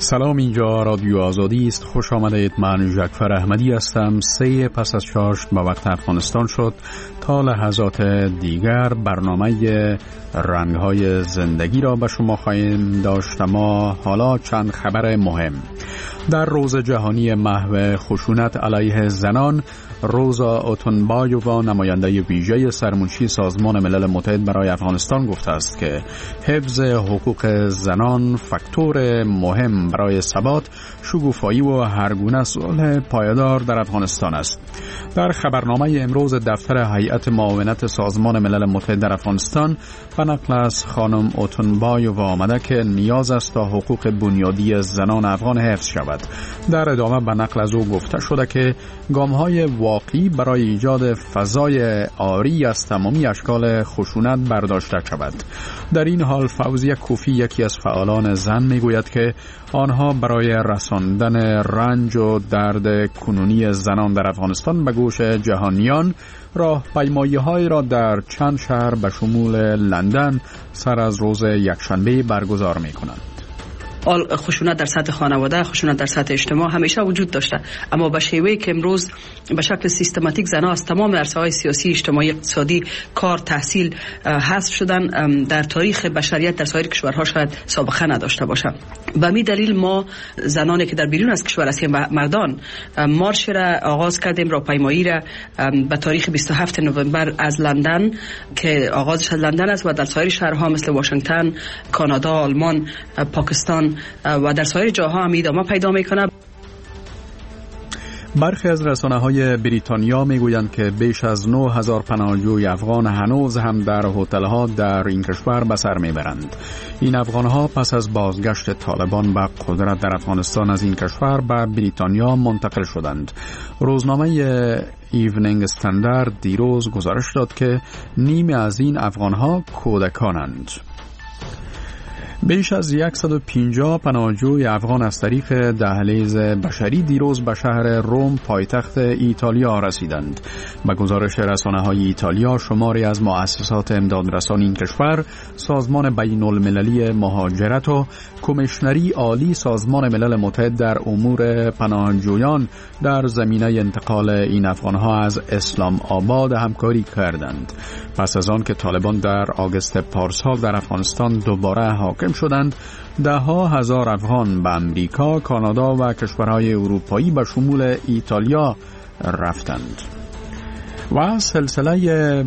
سلام، اینجا رادیو آزادی است. خوش آمدید. من جعفر احمدی هستم. 3 پس از 4 به وقت افغانستان شد. تا لحظات دیگر برنامه رنگ‌های زندگی را به شما خواهیم داشت. ما حالا چند خبر مهم. در روز جهانی محو خشونت علیه زنان، روزا اوتونبایووا نماینده ویژه سرمنشی سازمان ملل متحد برای افغانستان گفته است که حفظ حقوق زنان فاکتور مهم برای ثبات، شکوفایی و هرگونه صلح پایدار در افغانستان است. در خبرنامه امروز دفتر هیئت معاونت سازمان ملل متحد در افغانستان به نقل از خانم اوتونبایووا آمده که نیاز است تا حقوق بنیادی زنان افغان حفظ شود. در ادامه به نقل از او گفته شده که گام‌های واقعی برای ایجاد فضای عاری از تمامی اشکال خشونت برداشته شود. در این حال فوزیه کوفی، یکی از فعالان زن، میگوید که آنها برای رساندن رنج و درد کنونی زنان در افغانستان به گوش جهانیان راهپیمایی‌هایی را در چند شهر به شمول لندن سر از روز یکشنبه برگزار می‌کنند. خشونت در سطح خانواده، خشونت در سطح اجتماع همیشه وجود داشته، اما به شیوهی که امروز به شکل سیستماتیک زنها از تمام عرصه‌های سیاسی، اجتماعی، اقتصادی، کار، تحصیل حذف شدن، در تاریخ بشریت در سایر کشورها شاید سابقه نداشته باشه. به می دلیل ما زنانی که در بیرون از کشور هستیم و مردان مارش را آغاز کردیم، راهپیمایی را به تاریخ 27 نوامبر از لندن که آغازش از لندن است و در سایر شهرها مثل واشنگتن، کانادا، آلمان، پاکستان و در سایر جاها هم ادامه پیدا میکنه. برخی از رسانه‌های بریتانیا میگویند که بیش از 9000 پناهجوی افغان هنوز هم در هتل‌ها در این کشور به سر میبرند. این افغان‌ها پس از بازگشت طالبان به قدرت در افغانستان از این کشور به بریتانیا منتقل شدند. روزنامه ایونینگ استاندارد دیروز گزارش داد که نیمی از این افغان‌ها کودکانند. بیش از 150 پناهجوی افغان از طریق دهلیز بشری دیروز به شهر روم، پایتخت ایتالیا رسیدند. به گزارش رسانه‌های ایتالیا، شماری از مؤسسات امدادرسانی این کشور، سازمان بین المللی مهاجرت و کمیشنری عالی سازمان ملل متحد در امور پناهجویان در زمینه انتقال این افغانها از اسلام آباد همکاری کردند. پس از آن که طالبان در آگوست پارسال در افغانستان دوباره حاکم شدند، ده ها هزار افغان به امریکا، کانادا و کشورهای اروپایی به شمول ایتالیا رفتند. و سلسله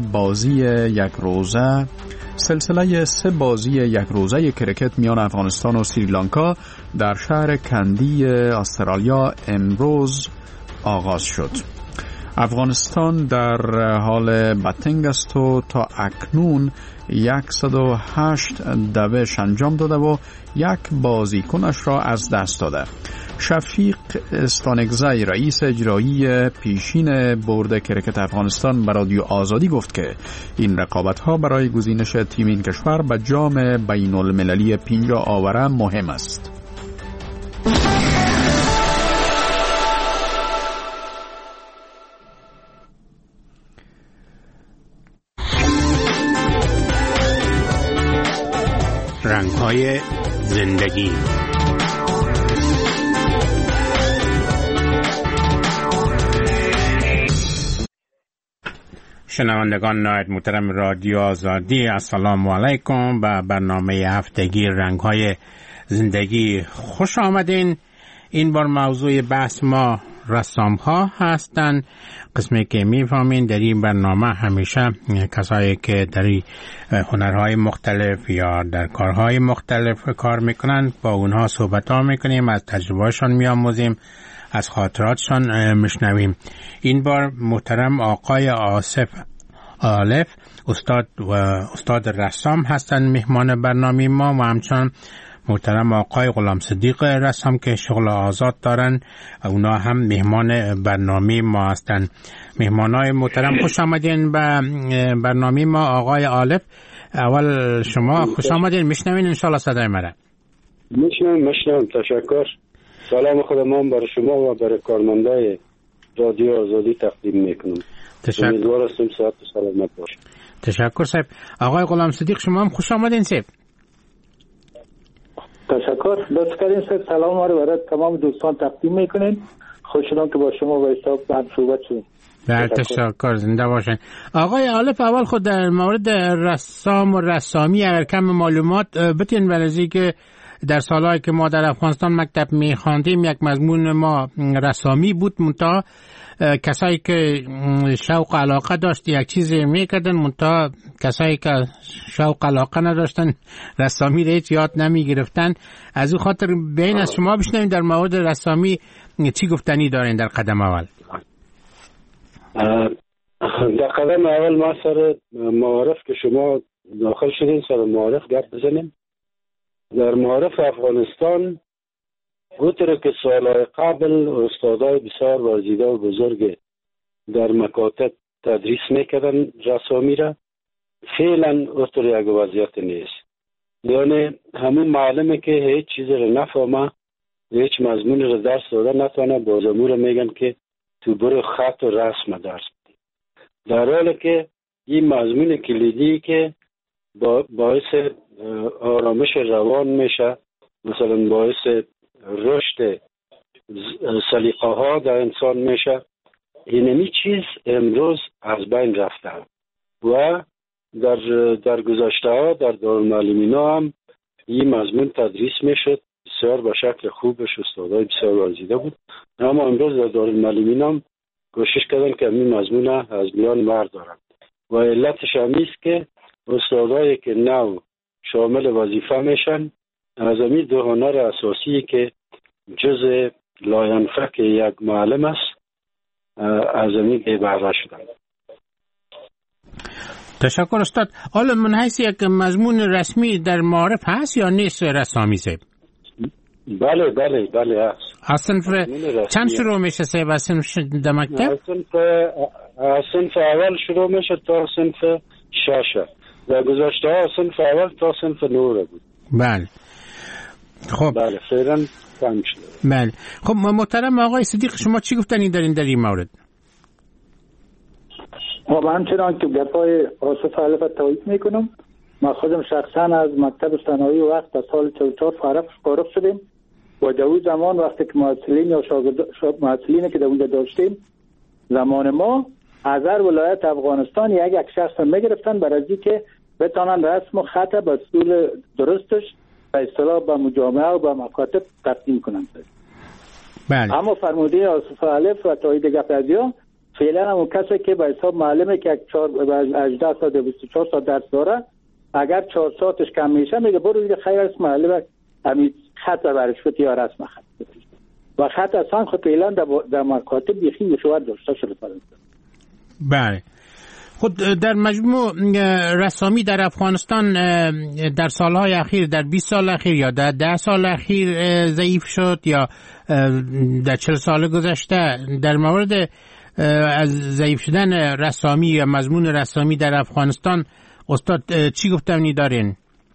سه بازی یک روزه کرکت میان افغانستان و سریلانکا در شهر کندی استرالیا امروز آغاز شد. افغانستان در حال بتنگ است و تا اکنون 108 دوش انجام داده و یک بازیکنش را از دست داده. شفیق استانگزی، رئیس اجرایی پیشین بورد کرکت افغانستان، به رادیو آزادی گفت که این رقابت‌ها برای گزینش تیم این کشور به جام بین المللی 50 آوره مهم است. رنگ‌های زندگی. شنوندگان نهایت محترم رادیو آزادی، السلام علیکم. به برنامه هفتگی رنگ‌های زندگی خوش آمدین. این بار موضوع بحث ما رسام‌ها هستند. قسمی که می‌فهمین در این برنامه همیشه کسایی که در هنرهای مختلف یا در کارهای مختلف کار میکنن با اونها صحبت‌ها میکنیم، از تجربه‌شان می‌آموزیم، از خاطراتشان میشنویم. این بار محترم آقای آصف آلف، استاد رسام هستند مهمان برنامه ما، و همچنان محترم آقای غلام صدیق رسام که شغل آزاد دارن، اونا هم مهمان برنامه ما هستن. مهمانای محترم خوش آمدین به برنامه ما. آقای آلف، اول شما خوش آمدین. میشنوین انشالله صدای مرا؟ میشنوم. تشکر. سلام خودم برای شما و برای کارمندای رادیو آزادی تقدیم میکنم. امیدوار هستم صحت و سلامت باشید. تشکر صاحب. آقای غلام صدیق، شما هم خوش آمدین صاحب. تشکر. لطف کردین سلام ما رو برای تمام دوستان تقدیم میکنین. خوشحالم که با شما و حساب بعد صحبت شدیم. بله تشکر، زنده باشین. آقای آلف، اول خود در مورد رسام و رسامی اگر کم معلومات بتین ولزی که در سالهایی که ما در افغانستان مکتب میخواندیم یک مضمون ما رسامی بود، منتها کسایی که شوق علاقه داشت یک چیزی میکردن، منتها کسایی که شوق علاقه نداشتن رسامی رو هیچ یاد نمیگرفتن. از او خاطر بین از شما بشنویم در مورد رسامی چی گفتنی دارین در قدم اول؟ در قدم اول ما سر معارف که شما داخل شدین سر معارف گپ بزنیم. در معارف افغانستان گوتره که سالهای قبل استادای بسیار ورزیده و بزرگ در مکاتب تدریس میکردن رسامی را، فعلا اوتر یک وضعیت نیست. یعنی همون معلمه که هیچ چیز را نفهمه، هیچ مضمون را درس داده نتونه، باز امور میگن که تو برو خط و رسم درس بدی، در حالی که این مضمون کلیدی که باعث آرامش روان میشه، مثلا باعث رشد سلیقه ها در انسان میشه، اینمی چیز امروز از بین رفته و در گذشته ها در دارالمعلمین هم این مضمون تدریس میشد، بسیار به شکل خوبش استادای بسیار ورزیده بود، اما امروز در دارالمعلمین هم کوشش کردن که این مضمون از میان بردارن و علتش هم است که استادایی که نو شامل وظیفه میشن از این دو هنر اساسی که جز لاینفک یک معلم است از این بی بهره شدن. تشکر استاد. حالا من حیث یک مضمون رسمی در معارف هست یا نیست رسامی سیب؟ بله هست. از صنف چند شروع میشه سیب؟ از صنف در مکتب؟ از صنف اول شروع میشه تا صنف 6. در گذشته ها صنف اول تا صنف 9 بود. بله. خب. بله فعلا کم شده. بله. خب محترم آقای صدیق، شما چی گفتنی دارین در این مورد؟ من همچنان که گپای آصف علف تایید میکنم. من خودم شخصا از مکتب ثانوی وقت از سال 44 فارغ شدیم و در اون زمان وقتی که معلمین یا معلمینی که در اونجا داشتیم، زمان ما از هر ولایت افغانستان یک شخص میگرفتن برای اینکه بتونن رسم و خط به اصول درستش به اصطلاح به مجامعه و به مکاتب تقدیم کنند. بله. اما فرموده آصف علف و تایید گپزیا فعلا همون کسی که به حساب معلمه که 18 ساعت 24 ساعت درس داره، اگر 4 ساعتش کم میشه میگه برو دیگه خیر است معلم همین خط برش بده یا رسم خط بده و خط اصلا خود فعلا در مکاتب بیخی مشاور داشته شده. بله. خود در مجموع رسامی در افغانستان در سالهای اخیر، در 20 سال اخیر یا در 10 سال اخیر ضعیف شد یا در 40 سال گذشته؟ در مورد از ضعیف شدن رسامی یا مضمون رسامی در افغانستان استاد چی گفتنی دارین؟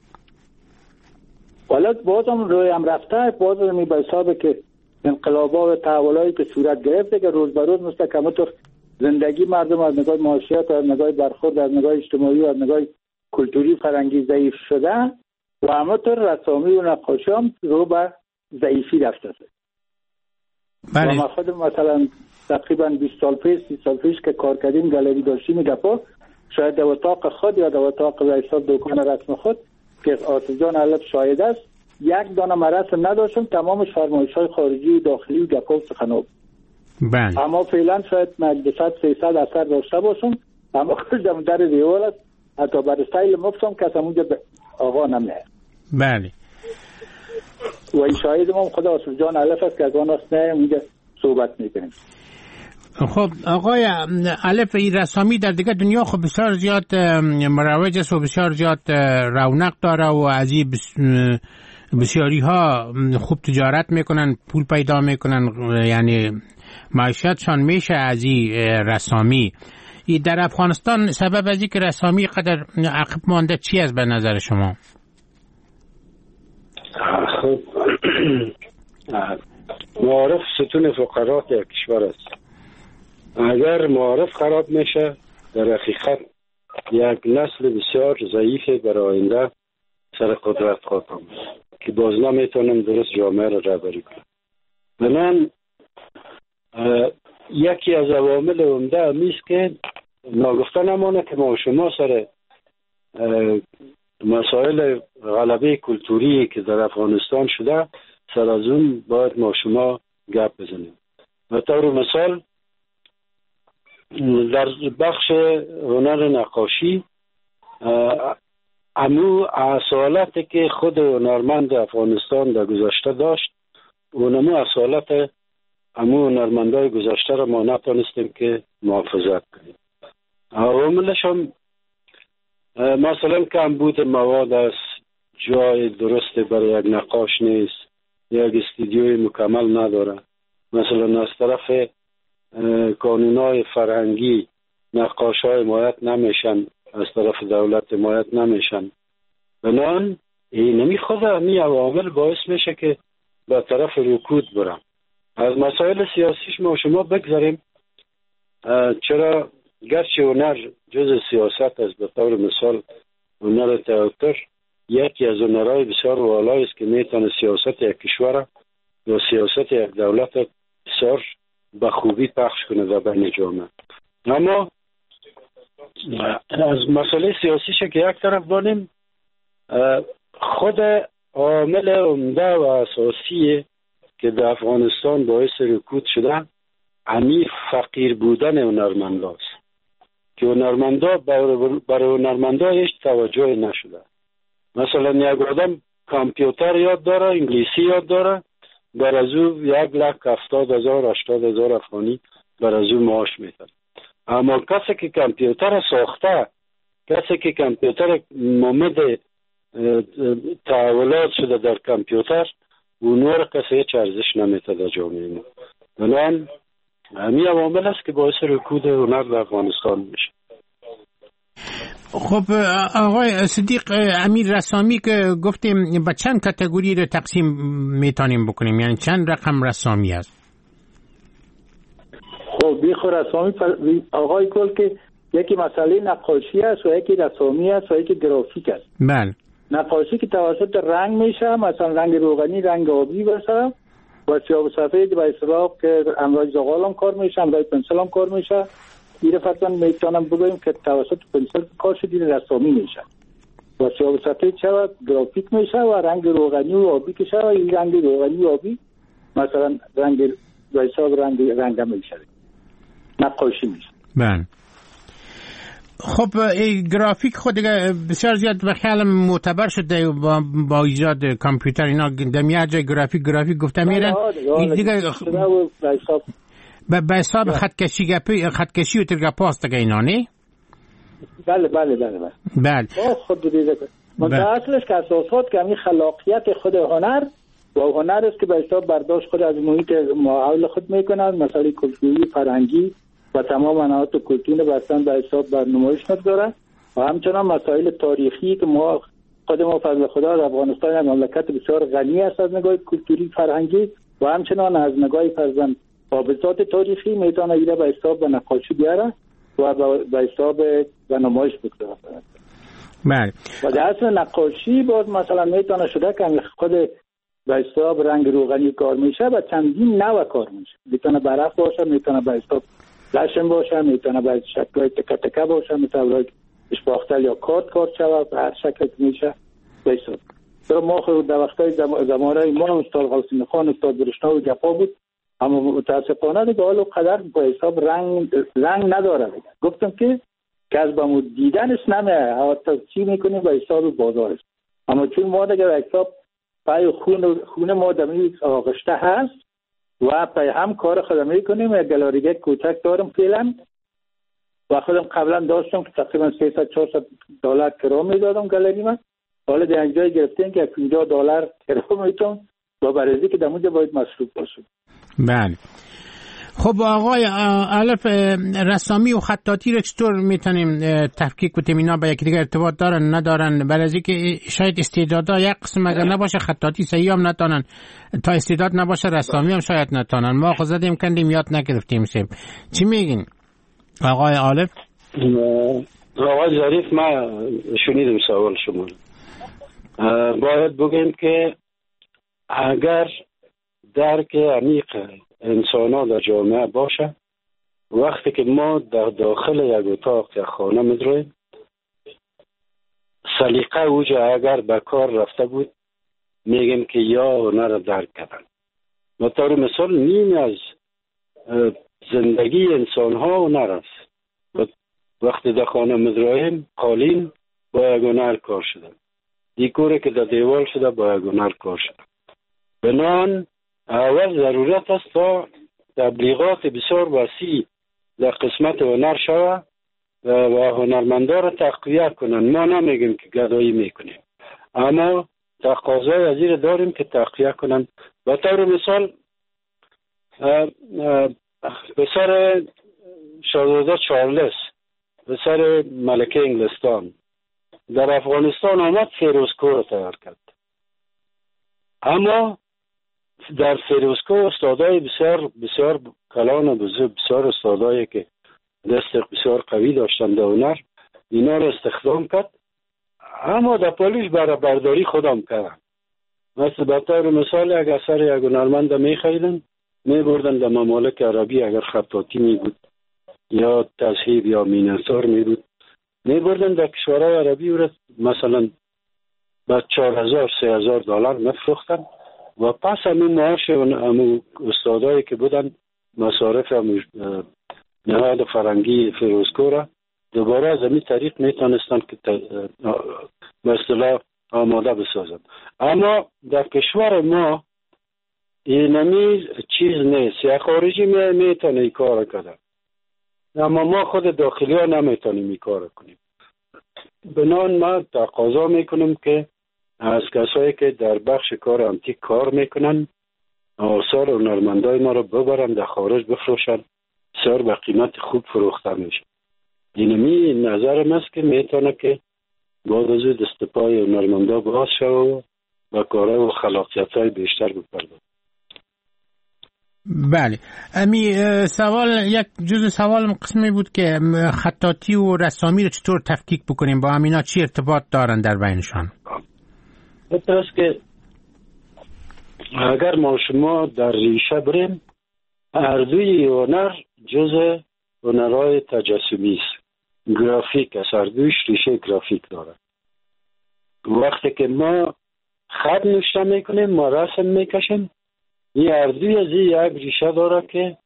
والا بازم روی هم رفته، بازم می به حسابه که انقلاب‌ها و تحولایی که صورت گرفته که روز به روز مستقیم‌تر زندگی مردم از نگاه معاشیات، از نگاه برخورد، از نگاه اجتماعی و از نگاه کلتوری فرنگی ضعیف شده و همطور رسامی و نقاشی هم رو به ضعیفی رفته. بله. و ما خودم مثلا تقریبا 20 سال پیش 30 سال پیش که کار کردیم گالری داشتیم گپا، شاید در اتاق خود یا در اتاق حساب دکان رسم خود که آصف جان علف شاهد است، یک دانه مرسم نداشتم، تمامش فرمایش‌های خارجی و داخلی و گپا و سخنان. بله. اما فعلا شاید 200-300 اثر داشته باشم، اما خودم در دیوال است حتی بر استایل مفتم که اونجا آقا نمیه. بله. و این شاهد ما خدا آصف جان علف است که از آن است نه اونجا صحبت میکنیم. خب آقای علف، این رسامی در دیگه دنیا خب بسیار زیاد مروج است و بسیار زیاد رونق داره و از این بسیاری ها خوب تجارت میکنن، پول پیدا میکنن، یعنی معیشتشان میشه از این رسامی. این در افغانستان سبب از این که رسامی قدر عقب مانده چی است به نظر شما؟ خب معارف ستون فقرات یک کشور است. اگر معارف خراب میشه در حقیقت یک نسل بسیار ضعیف برای آینده سر قدرت خواهد آمد که باز نمیتونم درست جامعه را رهبری کنم. بنابراین یکی از عوامل عمده همیست که ناگفته نمانه که ما شما سر مسائل غلبه کلتوری که در افغانستان شده سر از اون باید ما شما گپ بزنیم. به طور مثال در بخش هنر نقاشی امو اصالتی که خود هنرمند افغانستان در گذشته داشت اونمو اصالت امو هنرمندای گذشته را ما نتونستیم که محافظت کنیم. عواملش هم مثلا کمبود مواد است، جای درست برای یک نقاش نیست، یک استودیوی مکمل نداره. مثلا از طرف قانونهای فرهنگی نقاشای حمایت نمیشن، از طرف دولت حمایت نمیشن. بنان این نمیخواد همین عوامل باعث میشه که به طرف رکود برم. از مسائل سیاسیش ما شما بگذاریم، چرا گرچه هنر جز سیاست است. به طور مثال هنر تئاتر یکی از هنرهای بسیار والایی است که میتونه سیاست یک کشور یا سیاست یک دولت بسیار به خوبی پخش کنه در بین جامعه. اما از مسئله سیاسیش که یک طرف داریم، خود عامل عمده و اساسی که در افغانستان باعث رکود شده همین فقیر بودن هنرمندا است که هنرمندا برای هنرمندا هیچ توجه نشده. مثلا یک آدم کامپیوتر یاد داره، انگلیسی یاد داره، بر از او 1,70,000 80,000 افغانی بر از او معاش میتن. اما کسی که کامپیوتر ساخته، کسی که کامپیوتر ممد تحولات شده در کامپیوتر، اونها را کسی هیچ ارزش نمیده در جامعه ما. بنابراین همین عوامل است که باعث رکود هنر در افغانستان میشه. خب آقای صدیق امیر رسامی که گفتیم با چند کاتگوری رو تقسیم میتونیم بکنیم، یعنی چند رقم رسامی هست؟ خب بیخو رسامی آقای گل که یکی مسئله نقاشی است و یکی رسامی است و یکی گرافیک است. بله. نقاشی که توسط رنگ میشه، مثلا رنگ روغنی، رنگ آبی مثلا، و سیاه و سفید و اصطلاح که امراض زغال هم کار میشه، امراض پنسل هم کار میشه. دیره فقط میتونم بگویم که توسط پنسل کار شده دیره رسامی میشه و سیاه و سفید شود گرافیک میشه و رنگ روغنی و آبی که شود این رنگ روغنی و آبی مثلا رنگ و حساب رنگ میشه نقاشی میشه. بله. خب گرافیک خود بسیار زیاد به خیالم معتبر شده با ایجاد کامپیوتر اینا دمیه جای گرافیک گفته میرن دیگه به حساب خطکشی و ترگپاست دیگه اینا نه؟ بله خود دیگه اصلش که اساسات که همین خلاقیت خود هنر و هنر است که به حساب برداشت خود از محیط حول خود میکنند، مسائل کلتوری فرهنگی و تمام مناطق کلتوری بستن به حساب بر نمایش میگذارند و همچنان مسائل تاریخی که ما خود ما فضل خدا در افغانستان یک مملکت بسیار غنی است از نگاه کلتوری فرهنگی و همچنان از نگاه فرزند حافظات تاریخی میتونه ایره به حساب به نقاشی بیاره و به حساب به نمایش بگذاره. بله. و در اصل نقاشی باز مثلا میتونه شده که خود به حساب رنگ روغنی کار میشه و چندین نوع کار میشه. میتونه برف باشه، میتونه به حساب لشم باشه، میتونه به شکل تکه تکه باشه، میتونه اشباختل یا کارت شود به هر شکل میشه به حساب. در ما خود در وقتای زمانه ما استاد حسین خان، استاد برشنا و جفا بود، اما متاسفانه دیگه حالا قدر به حساب رنگ نداره. گفتم که از به دیدنش نمیه، حتی چی میکنیم به حساب بازارش. اما چون ما دیگه به حساب پای خون ما دمی آغشته هست و پای هم کار خودم میکنیم. یک گالاریگه کوچک دارم فعلا و خودم قبلا داشتم که تقریبا 300-400 دلار کرایه میدادم گالری من. حالا در اینجا گرفتیم که $50 کرایه میتونم و برای که در اونجا باید مصروف باشم. بله. خب آقای الف رسامی و خطاطی رو چطور میتونیم تفکیک کنیم؟ اینا با یکی دیگه ارتباط دارن ندارن؟ برای که شاید استعدادها یک قسم اگر نباشه خطاطی صحیح هم نتونن، تا استعداد نباشه رسامی هم شاید نتونن. ما خود زدیم کندیم یاد نگرفتیم سیم. چی میگین آقای الف؟ آقای ظریف، ما شنیدم سوال شما. باید بگیم که اگر درک عمیق انسان ها در جامعه باشه، وقتی که ما در داخل یک اتاق یا خانه می‌درویم، سلیقه اوجا اگر به کار رفته بود میگیم که یا هنر را درک کردن. به طور مثال نیم از زندگی انسان ها هنر است. وقتی در خانه می‌درویم قالین با یک هنر کار شده، دیکوری که در دیوال شده با یک هنر کار شده. بنان اول ضرورت است تا تبلیغات بسیار وسیع در قسمت هنر شود و هنرمندا را تقویت کنند. ما نمیگیم که گدایی میکنیم، اما تقاضای از این داریم که تقویت کنند. به طور مثال پسر شاهزاده چارلز، پسر ملکه انگلستان، در افغانستان آمد فیروزکوه را تیار کرد. اما در فیروزکوه استادای بسیار بسیار کلان و بسیار استادایی که دست بسیار قوی داشتن در هنر، اینا را استخدام کرد، اما در پالیش برای برداری خودم کردن. مثل به طور مثال اگر اثر یک هنرمند میخریدن، میبردن در ممالک عربی، اگر خطاطی میبود یا تذهیب یا مینسار میبود، میبردن در کشورهای عربی و مثلا با 4000-3000 دلار میفروختن و پس همین معاش همون استادایی که بودن مصارف نهاد فرنگی فیروزکوه را دوباره از همین طریق میتونستن که به اصطلاح آماده بسازن. اما در کشور ما اینمی چیز نیست. یا خارجی میتونه این کار کنه، اما ما خود داخلی ها نمیتونیم این کار کنیم. بنان ما تقاضا میکنیم که از کسایی که در بخش کار انتیک کار میکنن آثار هنرمندای ما رو ببرن در خارج بفروشن، بسیار به قیمت خوب فروخته میشه. اینمی نظرم است که میتونه که بعد از دست پای هنرمندا باز شو و کارها و خلاقیت‌های بیشتر بپردازن. بله، سوال یک جزء سوال قسمی بود که خطاطی و رسامی رو چطور تفکیک بکنیم، با همینا چی ارتباط دارن در بینشان؟ بهتر است که اگر ما شما در ریشه بریم، هر دوی هنر جزء هنرهای تجسمی است. گرافیک است، هر دویش ریشه گرافیک داره. وقتی که ما خط نوشته میکنیم، ما رسم میکشیم، این هر دوی از این یک ریشه داره که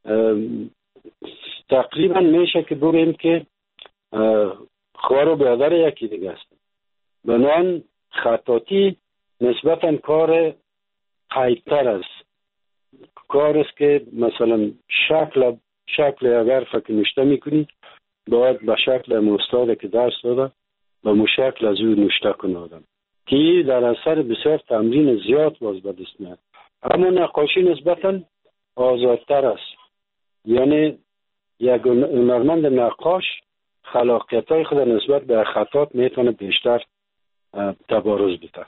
تقریبا میشه که بگوییم که خوار و برادر یکی دیگه است. بنابراین خطاطی نسبتا کار قیدتر است. کار است که مثلا شکل اگر فکر نوشته میکنی باید به شکل استاد که درس داده به مشکل از او نوشته کنه آدم، که در اثر بسیار تمرین زیاد باز به دست میاد. اما نقاشی نسبتا آزادتر است. یعنی یک هنرمند نقاش خلاقیت‌های خود نسبت به خطات میتونه بیشتر تبارز بده.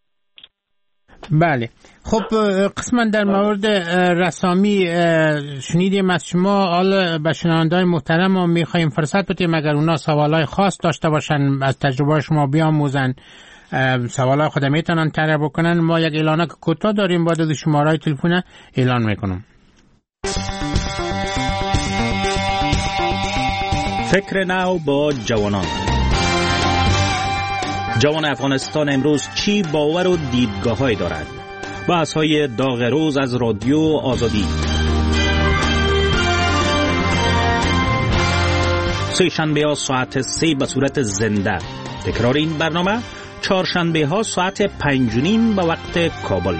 بله، خب قسما در مورد رسامی شنیدیم از شما. حالا به شنونده‌های محترم ما میخوایم فرصت بدیم اگر اونا سوالای خاص داشته باشن از تجربه شما بیاموزن، سوالای خود میتونن طرح بکنن. ما یک اعلانک کوتاه داریم، بعد از شماره‌های تلفن اعلان میکنم. فکر نو با جوانان. جوان افغانستان امروز چی باور و دیدگاه‌هایی دارد؟ بحث‌های داغ روز از رادیو آزادی. سه شنبه ها ساعت 3 به صورت زنده. تکرار این برنامه چهارشنبه ها ساعت 5:30 به وقت کابل.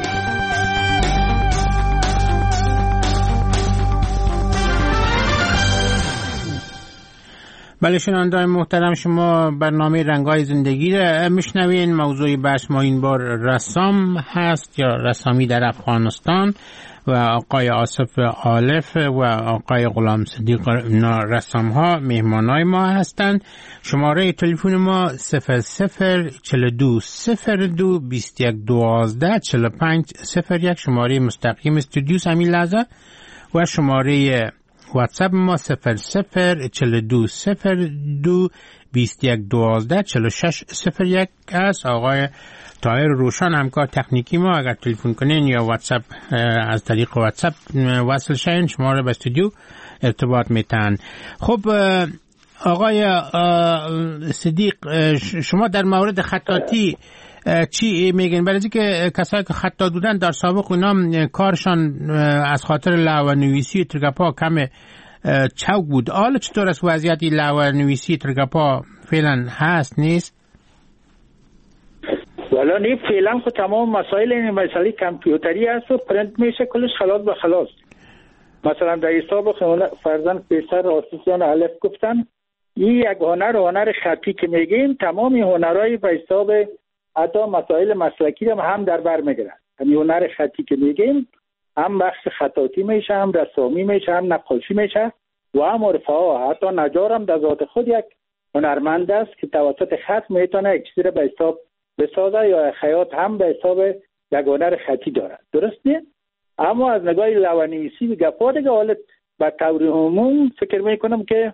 بله شنونده‌های محترم، شما برنامه رنگ‌های زندگی را میشنوین. موضوع بحث ما این بار رسام هست یا رسامی در افغانستان و آقای آصف آلف و آقای غلام صدیق رسام ها مهمانای ما هستند. شماره تلفن ما 00420221124501 شماره مستقیم استودیو همین لحظه و شماره واتساپ ما 00420221124601 است. آقای طاهر روشن همکار تکنیکی ما، اگر تلفن کنین یا واتساپ از طریق واتساپ وصل شین شما رو به استودیو ارتباط میتن. خب آقای صدیق، شما در مورد خطاطی چی میگین؟ برای که کسایی که خطاط بودن در سابق اونا کارشان از خاطر لوح نویسی ترگپا کم چوک بود. حالا چطور است وضعیت لوح نویسی ترگپا فعلا هست نیست؟ والا نه، فعلا خود تمام مسائل این مسئله کامپیوتری است و پرنت میشه کلش خلاص به خلاص. مثلا در حساب فرزند پیسر آسیسیان الف گفتن این یک هنر خطی که میگیم، تمام هنرهای به حساب حتی مسائل مسلکی هم در بر میگیرن. یعنی هنر خطی که میگیم هم بخش خطاطی میشه، هم رسامی میشه، هم نقاشی میشه و هم عرفه ها. حتی نجار هم در ذات خود یک هنرمند است که توسط خط میتونه یک چیزی به حساب بسازه، یا خیاط هم به حساب یک هنر خطی داره. درست نیست؟ اما از نگاه لوح‌نویسی و گپا دیگه حالت به طور عموم فکر میکنم که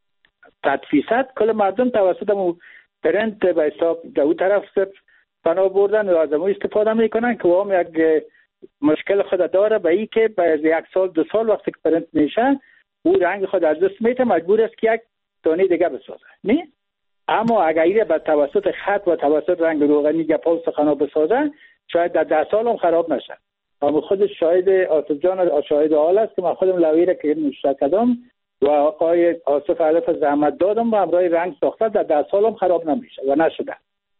100% کل مردم توسط پرنت به حساب دو طرف پناه بردن و از امو استفاده میکنن که هم یک مشکل خود داره به این که بعد یک سال 2 سال وقتی که پرنت میشه او رنگ خود از دست میته، مجبور است که یک دانه دیگه بسازه. نه؟ اما اگر ایره به توسط خط و توسط رنگ روغنی گپا و سخنا بسازه شاید در 10 سال هم خراب نشه. اما خود شاهد آصف جان شاهد حال است که من خودم لوحی را که نوشته کردم و آقای آصف الف زحمت دادم و همراه رنگ ساخته، در 10 سال هم خراب نمیشه و نشده.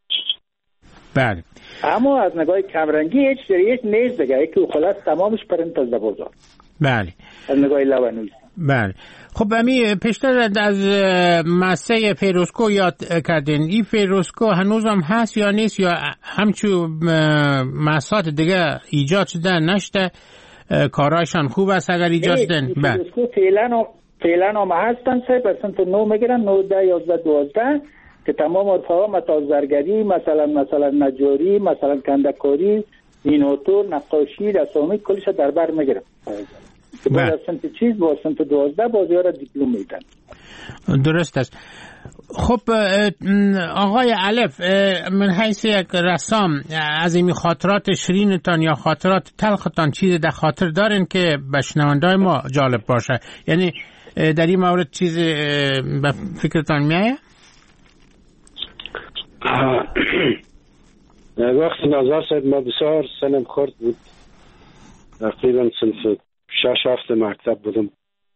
بله. اما از نگاه کمرنگی هیچ نیست دیگه، که خلاص تمامش پرنت از بازار. بله. از نگاه لوح‌نویسی. بله. خب امی پیشتر از ماسه فیروسکو یاد کردین. این فیروسکو هنوز هم هست یا نیست، یا همچون ماسات دیگه ایجاد شده نشده؟ کارایشان خوب است اگر ایجاد شدن؟ بله. فیروسکو فعلا هم هستن 3% نو میگیرن، 9 10 11 12 که تمام عرفه‌ها متازرگری، مثلا نجاری، مثلا کندکاری، اینوتور، نقاشی، رسامی کلش در بر میگیرن. که با سنت چیز با سنت 12 بازی‌ها را دیپلم میدن. درست است. خب آقای الف، من حیث یک رسام از این خاطرات شیرینتان یا خاطرات تلختان چیز در خاطر دارین که به شنونده‌های ما جالب باشه؟ یعنی در این مورد چیز به فکرتان میایه؟ وقتی نظر شد ما بسیار سنم خورد بود، تقریبا صنف 6-7 مکتب بودم.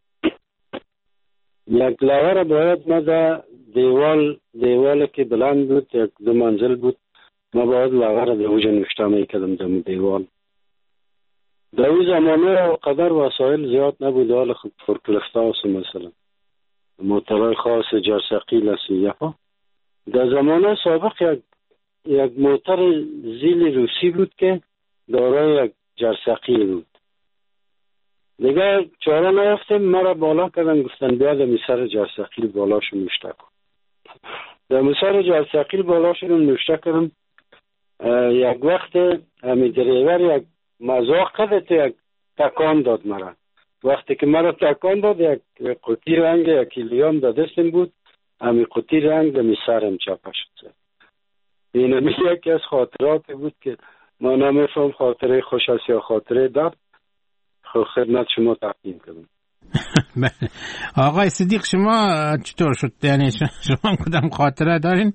یک لوحه را باید ما در دیوال که بلند بود، یک 2 منزل بود، ما باید لوحه را در اوج نوشته میکردم در دیوال. در اون زمانه قدر وسایل زیاد نبود، حال خود فرکلفتاس مثلا موتورهای خاص جرثقیل است. در زمانه سابق یک موتور زیل روسی بود که دارای یک جرثقیل بود. دیگه چاره نیافتیم، مرا بالا کردن، گفتن بیاد میسر جرثقیل بالا شو نوشته کن. در میسر جرثقیل بالا شدم نوشته کردم. یک وقت همی دریور یک مذاق کرد، یک تکان داد مرا. وقتی که مرا تکان داد، یک قطی رنگ یک کیلیام در دستم بود، همی قطی رنگ در میسرم چاپه شد. این همی یکی از خاطرات بود که ما نمیفهم خاطره خوش است یا خاطره درد، خدمت شما تقدیم کردم. آقای صدیق شما چطور شد؟ یعنی شما کدام خاطره دارین؟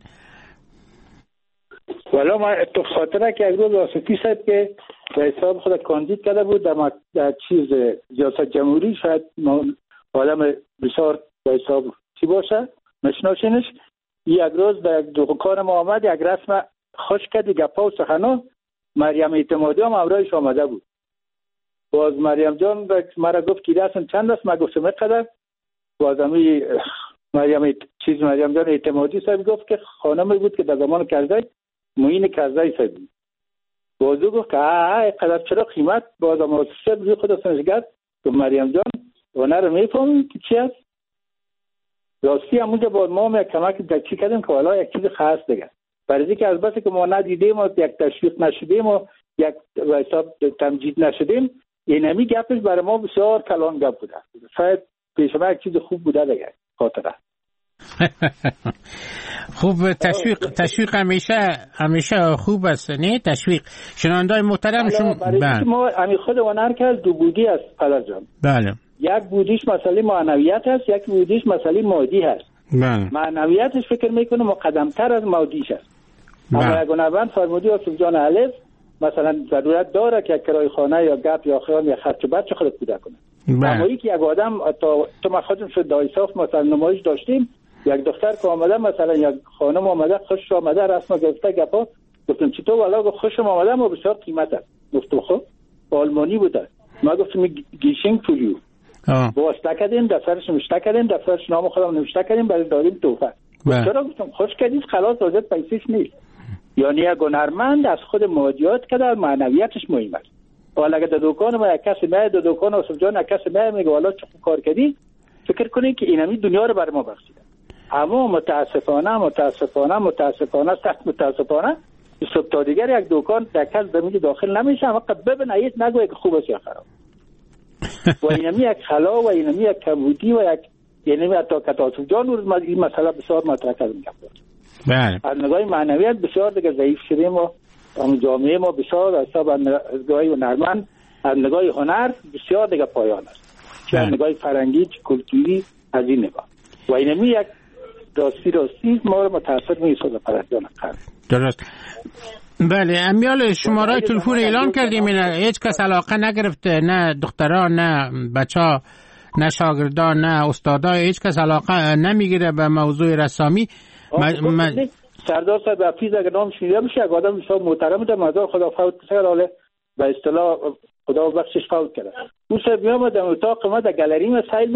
والا ما تو خاطره که از روز آصفی شد که به حساب خود کاندید کرده بود در چیز ریاست جمهوری، شاید آدم بسیار به حساب چی باشه مشناسینش. یک روز به دکان ما آمد، یک رسم خوش کردی گپا و سخنا. مریم اعتمادی هم امرایش آمده بود. باز مریم جان مرا گفت که دستم چند است؟ من گفتم اینقدر. باز مریم جان اعتمادی صاحب گفت که خانمی بود که در زمان کرزی معین کرزی صاحب بود. باز گفت که اینقدر چرا قیمت؟ باز آموزش خود سنجگرد گفت مریم جان هنر رو میفهمی که چی است؟ راستی همونجا با ما کمک دکی کردیم که والا یک چیز خاص دیگه، برای که از بس که ما ندیدیم و یک تشویق نشدیم و یک حساب تمجید نشدیم، این همی گپش برای ما بسیار کلان گپ بوده. شاید پیش ما یک چیز خوب بوده دیگه خاطره. خوب تشویق همیشه خوب است نه؟ تشویق شنوندای محترم شما ما همین خود هنر که از دو بودی است پدر جان. بله. یک بودیش مسئله معنویت است، یک بودیش مسئله مادی است. بله. معنویتش فکر میکنه مقدمتر از مادیش است. اما یک هنرمند فرمودی آصف جان الف مثلا ضرورت داره که کرای خانه یا گپ یا خیام یا خرج بچه خود پیدا کنه. اما یک آدم تو ما خودم شد دایساف مثلا نمایش داشتیم، یک دختر که آمده مثلا یک خانم آمده خوش آمده رسم گرفته گپا، گفتم چطور والا خوشم آمده ما بسیار قیمت است. گفتم خب آلمانی بوده، ما گفتم گیشینگ فولیو واسطه کردیم، دفترش نوشته کردیم، دفترش نام خودم نوشته کردیم برای دادیم توفه. چرا گفتم خوش کردید خلاص وجد پیسیش نیست. یعنی یک هنرمند از خود مادیات که در معنویتش مهم است. حالا اگه در دکان ما یک کسی میاد در دکان آصف جان یک کسی میاد میگه والا چه کار کردی، فکر کنید که اینمی دنیا رو بر ما بخشیده. اما متاسفانه سخت متاسفانه صبح تا دیگر یک دکان در کس زمین داخل نمیشه، اما ببین ایت نگوی که خوب است یا خراب. و اینمی یک خلا و اینمی یک کمبودی و یک اینمی حتی که آصف جان این مسئله بسیار مطرح کردیم. بله. از نگاه معنویت بسیار دیگه ضعیف شدیم و جامعه ما بسیار از نگاه هنرمند از نگاه هنر بسیار دیگه پایان است. چه از نگاه فرهنگی چه کلتوری از این نگاه. و اینمی یک راستی ما رو متاثر می‌سازه پرستان کرد. درست. بله امیال شماره تلفن اعلان کردیم هیچ کس علاقه نگرفت، نه دختران نه بچه‌ها نه شاگردان نه استادا، هیچ کس علاقه نمیگیره به موضوع رسامی. سردار صاحب حفیظ اگر نام شنیده بشه یک آدم بسیار محترم ده، مزار خدا فوت کرده، حالا به اصطلاح خدا بخشش فوت کرده. اون صاحب میامد در اتاق ما در گالری ما سیل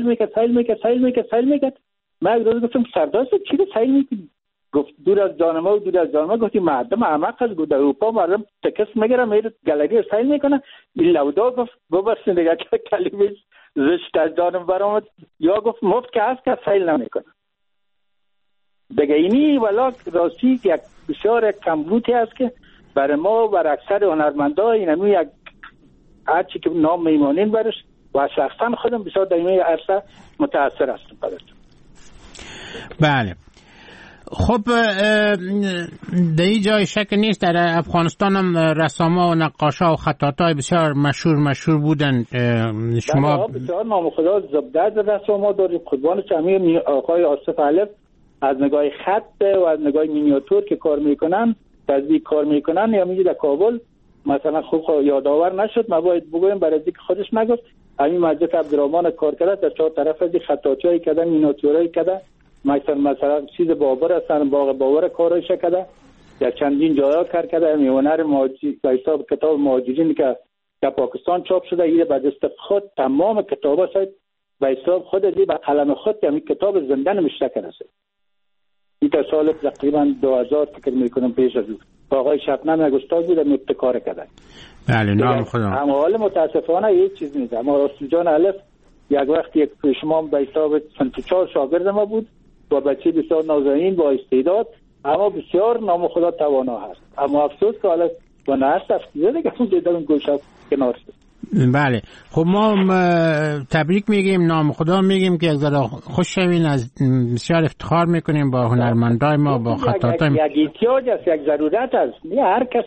میکرد. من یک روز گفتم سردار صاحب چی رو سیل میکنی؟ گفت دور از جان ما گفتی مردم احمق است، در اروپا مردم تکس میگیرن میره گالری رو سیل میکنه. این لودا گفت ببخشید دیگه که کلمه زشت از جانم برآمد، یا گفت مفت که هست که سیل نمیکنه. دیگه اینی ولی راستی یک بسیار کمبودی است که برای ما و اکثر هنرمندا اینمی یک هرچی که نام میمانین برش و شخصا خودم بسیار در این عرصه متاثر هستم برش. بله خب در این جای شک نیست در افغانستان هم رساما و نقاشا و خطاطای بسیار مشهور بودن. شما بسیار نام خدا زبده رساما داریم. قربان چمی آقای آصف الف از نگاه خط و از نگاه مینیاتور که کار میکنن تزریق کار میکنن یا میگه در کابل مثلا خوب یادآور نشد، ما باید بگویم برای اینکه خودش نگفت همین مسجد عبدالرحمن کار کرده، در چهار طرف از خطاطیایی کرده، مینیاتورایی کرده، مثلا چیز بابر هستن باغ بابر کارش کرده، در چندین جاها کار کرده. هنر مهاجری به حساب کتاب مهاجرین که در پاکستان چاپ شده ایره به دست خود تمام کتابا شاید به حساب خود دی به قلم خود همین کتاب زنده نوشته کرده. این تا سال تقریبا 2000 فکر میکنم پیش از او آقای شبنم یک استاد بود ابتکار کرده. بله نام خدا. اما حال متاسفانه هیچ چیز نیست. اما آصف جان الف یک وقت یک پیشمان به حساب 4 شاگرد ما بود و بچه بسیار نازنین با استعداد، اما بسیار نام خدا توانا هست. اما افسوس که حالا و نه هست افسوزه دیگه اون دیدم گوشه کنار شد. بله خب ما تبریک میگیم، نام خدا میگیم که یک ذره خوش شوین، از بسیار افتخار میکنیم با هنرمندای ما با خطاطای ما. یک احتیاج است، یک ضرورت است. نه هر کس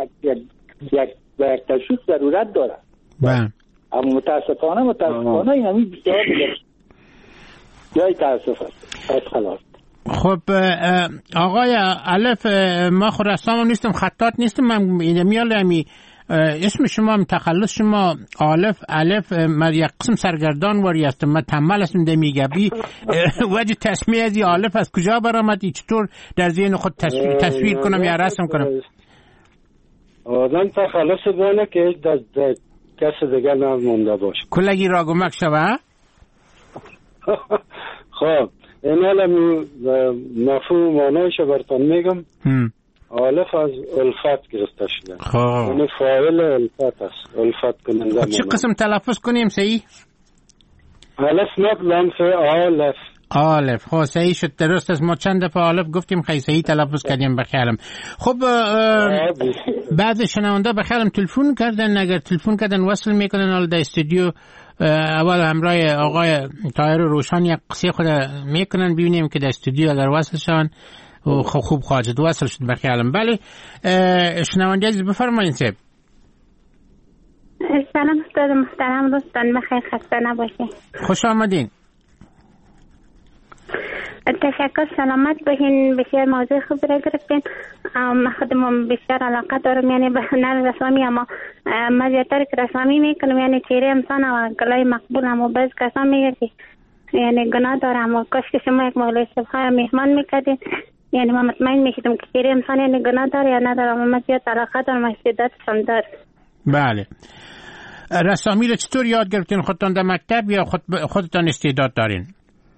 یک تشویق ضرورت داره. بله اما متاسفانه این همین بسیار جای تاسف است. از خلاص. خب آقای الف ما خود رسام نیستم، خطاط نیستم، من میالمی اسم شما تخلص شما الف من یک قسم سرگردان واری هستم، من تنبل هستم ده میگبی وجه تسمیه از این الف از کجا برآمد؟ چطور در ذهن خود تصویر کنم یا رسم کنم؟ آدم تخلص دانه که در کس دیگر نمونده باشه کلگی راگمک شوه. خب این حالا مفهوم معنایش برتان میگم. الف از الفت گرفته شده. خب یعنی فاعل الفت است، الفت کننده. چه قسم تلفظ کنیم صحیح؟ الف نقلم فعالف. آلف خب صحیح شد، درست است. ما چند دفعه آلف گفتیم خیلی صحیح تلفظ کردیم بخیرم. خب بعض شنونده بخیرم تلفن کردن، اگر تلفن کردن وصل میکنن حال در استودیو اول همراه آقای طاهر روشن یک قصه خود میکنن ببینیم که در استودیو اگر وصل شون و خوب خواهد شد. وصل شد بخیالم. بله شنونده عزیز بفرمایید. سلام استاد محترم، روزتان بخیر، خسته نباشید. خوش آمدین. تشکر، سلامت باشین. بسیار موضوع خوب را گرفتین. من خودم بسیار علاقه دارم، یعنی به هنر رسامی، اما من زیادتر که رسامی میکنم یعنی چهره انسان و گلای مقبول، اما بعض کسان میگه که یعنی گناه دارم و کاش که شما یک مولای صبح مهمان میکردین، یعنی من مطمئن میشدم که چهره انسان یعنی گناه داره یا نداره. من زیاد علاقه دارم، استعدادشم دارم. بله. رسامی رو چطور یاد گرفتین؟ خودتان در مکتب یا خودتان استعداد دارین؟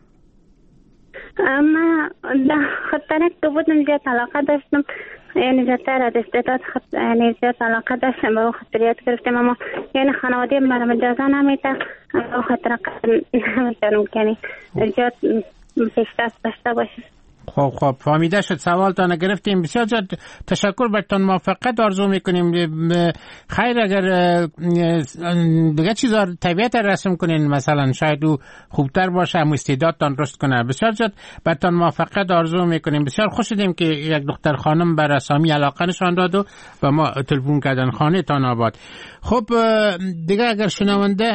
من خودتانه که بودم زیاد علاقه داشتم، یعنی زیادتر از استعداد یعنی زیاد علاقه داشتم، به خاطر یاد گرفتم، اما یعنی خانواده برام اجازه نمیده، به خاطر نمیتونم که زیاد پیشرفت داشته باشم. خب فهمیده شد. سوالتان گرفتیم. بسیار زیاد تشکر، برتون موفقیت آرزو میکنیم. خیر اگر دیگه چیزا طبیعت رسم کنین، مثلا شاید او خوبتر باشه، هم استعدادتان رشد کنه. بسیار زیاد برتون موفقیت آرزو میکنیم. بسیار خوش شدیم که یک دختر خانم به رسامی علاقه نشان داد و ما تلفن کردن خانه تان آباد. خب دیگه اگر شنونده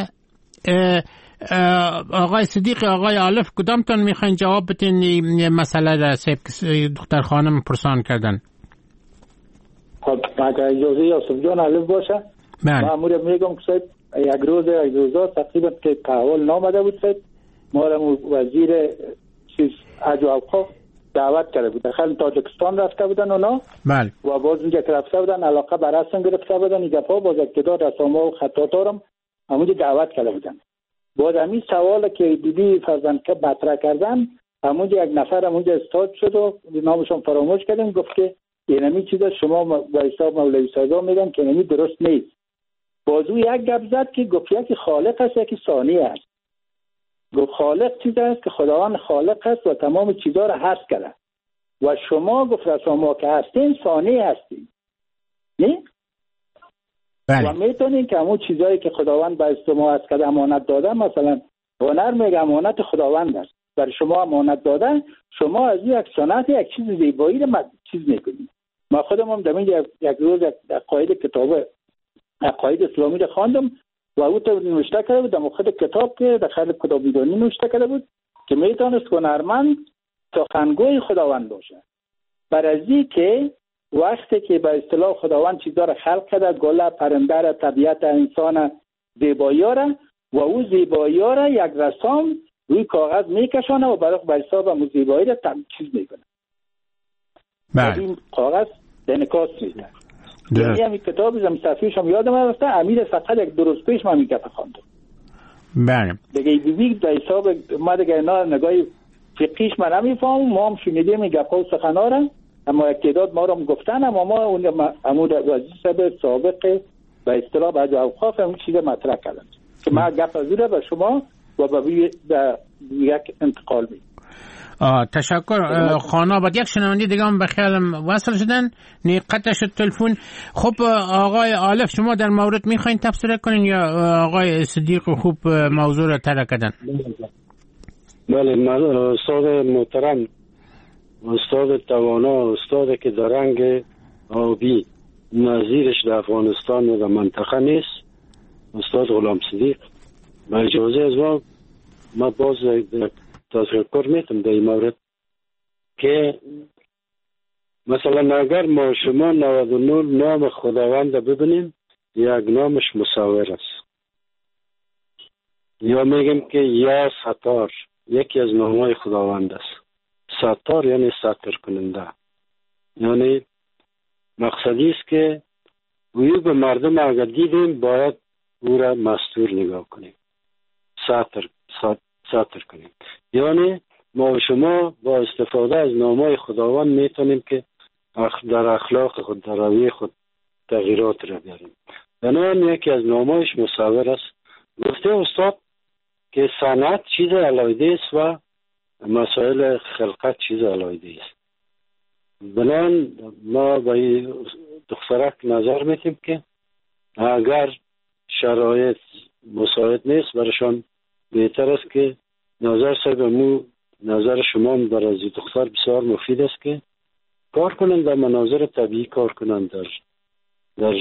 آقای صدیق، آقای عالف، کدامتون میخواین جواب بتین مسئله را دختر خانم پرسان کردن؟ خب اگر اجازه یوسف جان عالف باشه، مامور میگم که یک روزا تقریبا که تحول نامده بود، ما را وزیر حج و اوقاف دعوت کرده بود. داخل تاجیکستان رفته بودن اونا. بله. و باز اونجا که رفته بودن علاقه به رسم گرفته بودن، این گپا باز اقتدار رسامه و خطاطارم همونجا دعوت کرده بودن. بعد همین سوال که دیدی فرزند که مطرح کردن، همونجا یک نفر همونجا استاد شد و نامشون فراموش کردیم، گفت که این همین چیزا شما با حساب مولوی سازا میگن که همین درست نیست. بازو یک گپ زد که گفت یکی خالق است یکی ثانی است. گفت خالق چیز است که خداوند خالق است و تمام چیزا را هست کرده و شما گفت رسما که هستین ثانی هستین، نه؟ بله. و میتونین که همون چیزایی که خداوند به شما هست کرده امانت داده، مثلا هنر میگه امانت خداوند است، برای شما امانت داده، شما از یک سنت یک چیز زیبایی رو چیز میکنید. ما خودم هم در یک روز عقاید کتاب عقاید اسلامی رو خواندم و او تو نوشته کرده بود، در خود کتاب که در خیلی کتابیدانی نوشته کرده بود که میتونست هنرمند سخنگوی خداوند باشه. برای که وقتی که به اصطلاح خداوند چیزا را خلق کرده، گل، پرنده را، طبیعت، انسان، زیبایی را، و او زیبایی را یک رسام روی کاغذ میکشانه و برای به حساب همون زیبایی را چیز میکنه. بله. این کاغذ انعکاس میده. یعنی همین کتابی زم صفحه‌اش هم یادم رفته، امیر فقط یک دو روز پیش من این گپ خواندم. بله. دیگه بیبی به حساب ما دیگه اینا نگاه فقهیش من نمیفهمم، ما هم شنیدیم این گپا و سخنا را، اما اقتداد ما رو هم گفتن، اما ما اون وزیر سابق به اصطلاح بعد اوقاف همون چیز مطرح کردن که ما گپ از رو به شما و به یک انتقال میدیم. تشکر خانه. بعد یک شنونده دیگه هم به خیالم وصل شدن، قطع شد تلفن. خب آقای عالف، شما در مورد میخواین تبصره کنین یا آقای صدیق خوب موضوع رو طرح کردن؟ بله، استاد محترم، استاد توانا، استاد که در رنگ آبی نظیرش در افغانستان و در منطقه نیست، استاد غلام صدیق، با اجازه از ما باز تذکر میتونم در این مورد که مثلا اگر ما شما 99 نام خداوند ببینیم، یک نامش مصور است، یا میگیم که یا ستار یکی از نامهای خداوند است. ستار یعنی ستر کننده، یعنی مقصدی است که او به مردم اگر دیدیم باید او را مستور نگاه کنیم، ستر کنیم. یعنی ما و شما با استفاده از نامهای خداوند میتونیم که در اخلاق خود، در روی خود تغییرات را بیاریم. بنابراین یکی از نامهایش مصور است. گفته استاد که صنعت چیز علیحده است و مسائل خلقت چیز علیحده است. بنابراین ما به دخترک نظر میتیم که اگر شرایط مساعد نیست برایشان. بهتر است که نظر نظر شما برای دختر بسیار مفید است که کار کنند و مناظر طبیعی کار کنند، در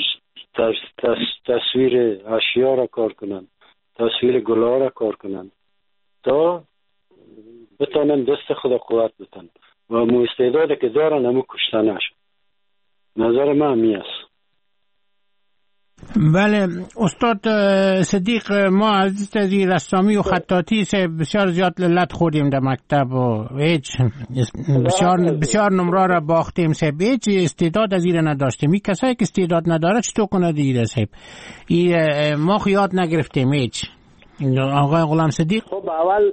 تصویر اشیا را کار کنند، تصویر گلها را کار کنند تا بتانند دست خود قوت بتن و استعدادی که دارن همو کشته نشد. نظر من همی است. بله استاد صدیق، ما از تزی رسامی و خطاطی سے بسیار زیاد لذت خوردیم در مکتب و هیچ بسیار نمره را باختیم سه، هیچ استعداد از این نداشتیم. این کسایی که استعداد نداره چطور کنه دیگه سه؟ ما یاد نگرفتیم هیچ. آقای غلام صدیق خب اول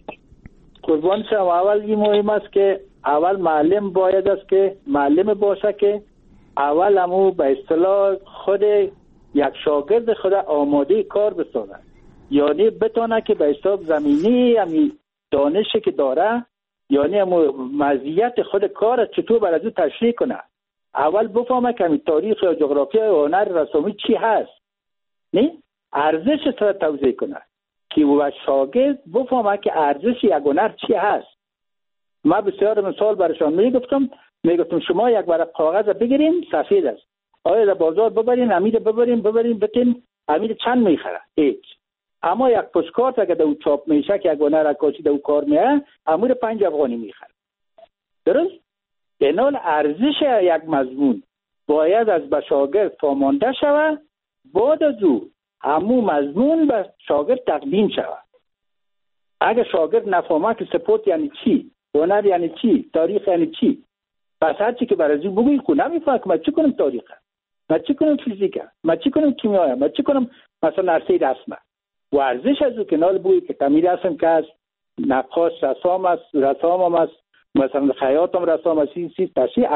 قربان شم، اول این مهم است که اول معلم باید است که معلم باشه که اول همو به اصطلاح خود یک شاگرد خود آماده کار بسازه، یعنی بتونه که به حساب زمینی همی دانشی که داره، یعنی همو مزیت خود کار چطور بر از او تشریح کنه. اول بفهمه که همی تاریخ یا جغرافیا یا هنر رسامی چی هست، نه ارزش را توضیح کنه که و شاگرد بفهمه که ارزش یک هنر چی هست. ما بسیار مثال برشان میگفتم شما یک ورق کاغذ بگیرین سفید است، آیا در بازار ببرین امید ببرین بتین امید چند میخره؟ هیچ. اما یک پستکارت اگه دو چاپ میشه که یک هنر عکاسی دو کار میه امید 5 افغانی میخره. درست؟ اینال ارزش یک مضمون باید از به شاگرد فهمانده شود، بعد از او همو مضمون به شاگرد تقدیم شود. اگه شاگرد نفهمه که سپورت یعنی چی، هنر یعنی چی، تاریخ یعنی چی، پس هر چی که برای او بگویی که نمیفهمه که من چی کنم تاریخه، من چی کنم فیزیکه، من چی کنم کیمیایه، من چی کنم مثلا نرسه رسمه. و ارزش از او که نال بگویی که تمیر رسم که از نقاش رسام است، مثلا خیاط هم رسام است، این تشریح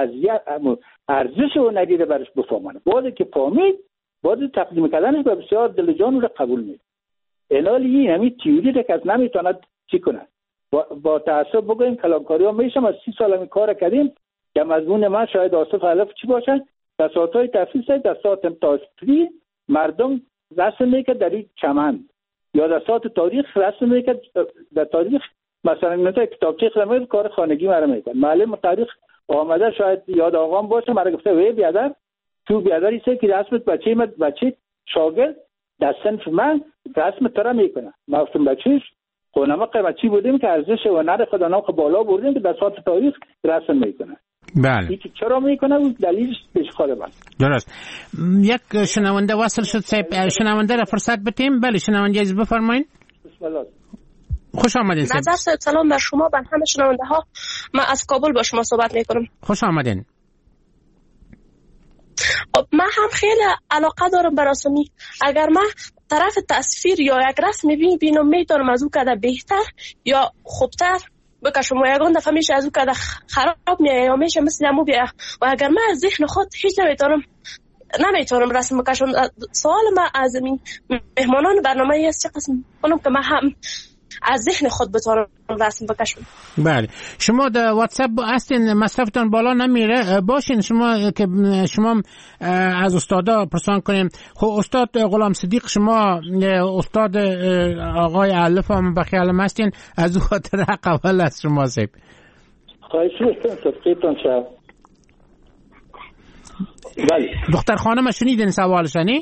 ارزش او ندیده برش بفهمانه. بعد که فهمید بعد تقدیم کردنش به بسیار دل جان رو قبول میده. اینال این همین تیوری که کس نمیتواند چی کنه. با تاسف بگویم کلانکاری ها میشم از 30 سال همی کار کردیم که مضمون من شاید آصف علف چی باشه، در ساعتهای تفریح ساید در ساعت تاریخی مردم رسم میکرد در این چمن، یا در ساعت تاریخ رسم میکرد در تاریخ مثلا نتا کتابچه خدمه کار خانگی مرا میکرد. معلم تاریخ آمده شاید یاد آقام باشه مرا گفته وی بیادر تو بیادری سه که رسمت بچه شاگرد در صنف من رسم ترا میکنه. ما گفتم بچهش خونما قیمتی بودیم که ارزش هنر خدا نام بالا بردیم که در ساعت تاریخ رسم میکنه. بله. این چرا میکنه دلیلش پیش خود من. درست. یک شنونده وصل شد صاحب، شنونده را فرصت بدیم. بله شنونده از بفرمایید. بسم الله. خوش آمدین صاحب. نظر صاحب سلام بر شما، بر همه شنونده ها. من از کابل با شما صحبت میکنم. خوش آمدین. من هم خیلی علاقه دارم به رسمی. اگر من طرف تصویر یا یک رسم ببینم میتونم از او کده بهتر یا خوبتر بکشم و یگان دفعه میشه از او کده خراب میشه یا میشه مثل امو بیه. و اگر من از ذهن خود هیچ نمیتونم رسم بکشم. سوال من از مهمانان برنامه است چه قسم کنم که من هم از ذهن خود بتونم رسم بکشم. بله شما در واتساپ هستین، مصرفتان بالا نمیره باشین شما که شما از استادا پرسان کنیم. خب استاد غلام صدیق شما استاد آقای علف هم بخیالم هستین، از او خاطر حق اول از شما سیب خواهش میکنم تفکیتون شد. بله دختر خانم شنیدین سوالشانی؟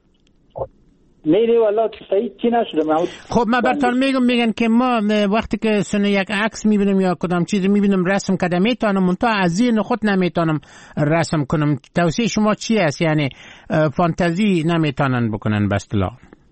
نه والله صحیح چی نشده. خب من براتون میگن که ما وقتی که سن یک عکس میبینیم یا کدام چیزی میبینیم رسم کردم میتونم منتها از ذهن خود نمیتونم رسم کنم. توصیه شما چی است؟ یعنی فانتزی نمیتونن بکنن به اصطلاح.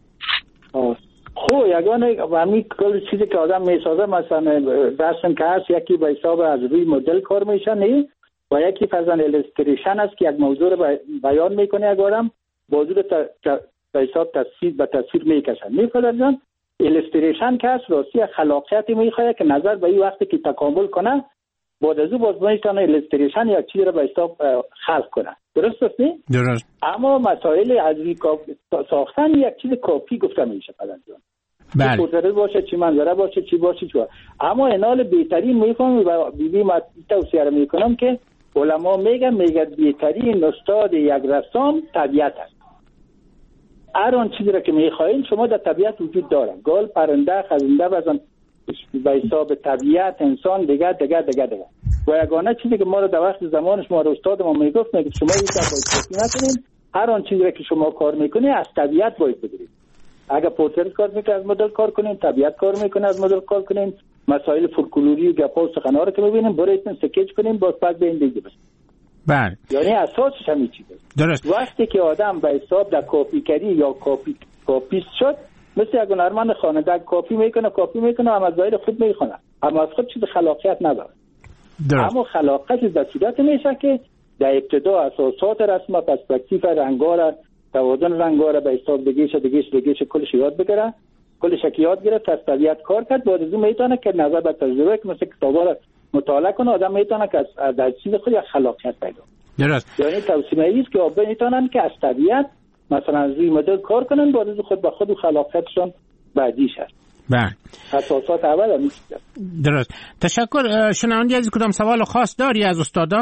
خب یگانه همین کل چیزی که آدم میسازه مثلا رسم که هست یکی به حساب از روی مدل کار میشه نه و یکی فرزن الستریشن است که یک موضوع رو بیان میکنه اگرم موضوع به حساب تصویر میکشن. میفهمید جان الستریشن که هست راستی خلاقیتی میخواه که نظر به این وقتی که تکامل کنه بعد از او باز میتونه الستریشن یک چیزی رو به حساب خلق کنه. درست است نه؟ درست. اما مسائل از ساختن یک چیز کافی گفته میشه فقط جان. بله. پورتریت باشه چی منظره باشه چی باشه چی. اما اینال بهترین میفهمم و بیبی ما توصیه رو میکنم که علما میگن بهترین استاد یک رسام طبیعت است. هر آن چیزی را که میخواین شما در طبیعت وجود داره. گل، پرنده، خزنده، بزن به حساب طبیعت، انسان دیگه. و یگانه چیزی که ما رو در وقت زمانش ما رو استاد ما میگفت شما هیچ کاری نکنین، هر آن چیزی که شما کار میکنید از طبیعت باید بگیرید. اگر پورتریت کار میکنه از مدل کار کنین، طبیعت کار میکنه از مدل کار کنین، مسائل فولکلوری و گپا و سخن‌ها رو که میبینیم برایتون سکیچ کنین، باز بعد به این دیگه بس. بله. یعنی اساسش همین چیزه. درست. وقتی که آدم به حساب در کاپیکری یا کاپیست شد، مثل یک هنرمند خواننده کاپی میکنه اما از ظاهر خود میخونه، اما از خود چیز خلاقیت نداره. اما خلاقیت در صورت میشه که در ابتدا اساسات رسم، پرسپکتیو، رنگا، توازن رنگا را به حساب دیگه کلش یاد بگیره، کلش یاد گرفت، از طبیعت کار کرد، بعد از اون میتونه که نظر به تجربه که مثل کتابا را مطالعه کنه، آدم میتونه که در چیز خود یک خلاقیت پیدا کنه. درست. یعنی توصیه است که آدم میتونن که از طبیعت مثلا از روی مدل کار کنن، بعد از خود به خود خلاقیتشون بعدیش هست. بله. اساسات اول هم نیست. درست. تشکر. شنونده عزیز کدام سوال خاص داری از استادا؟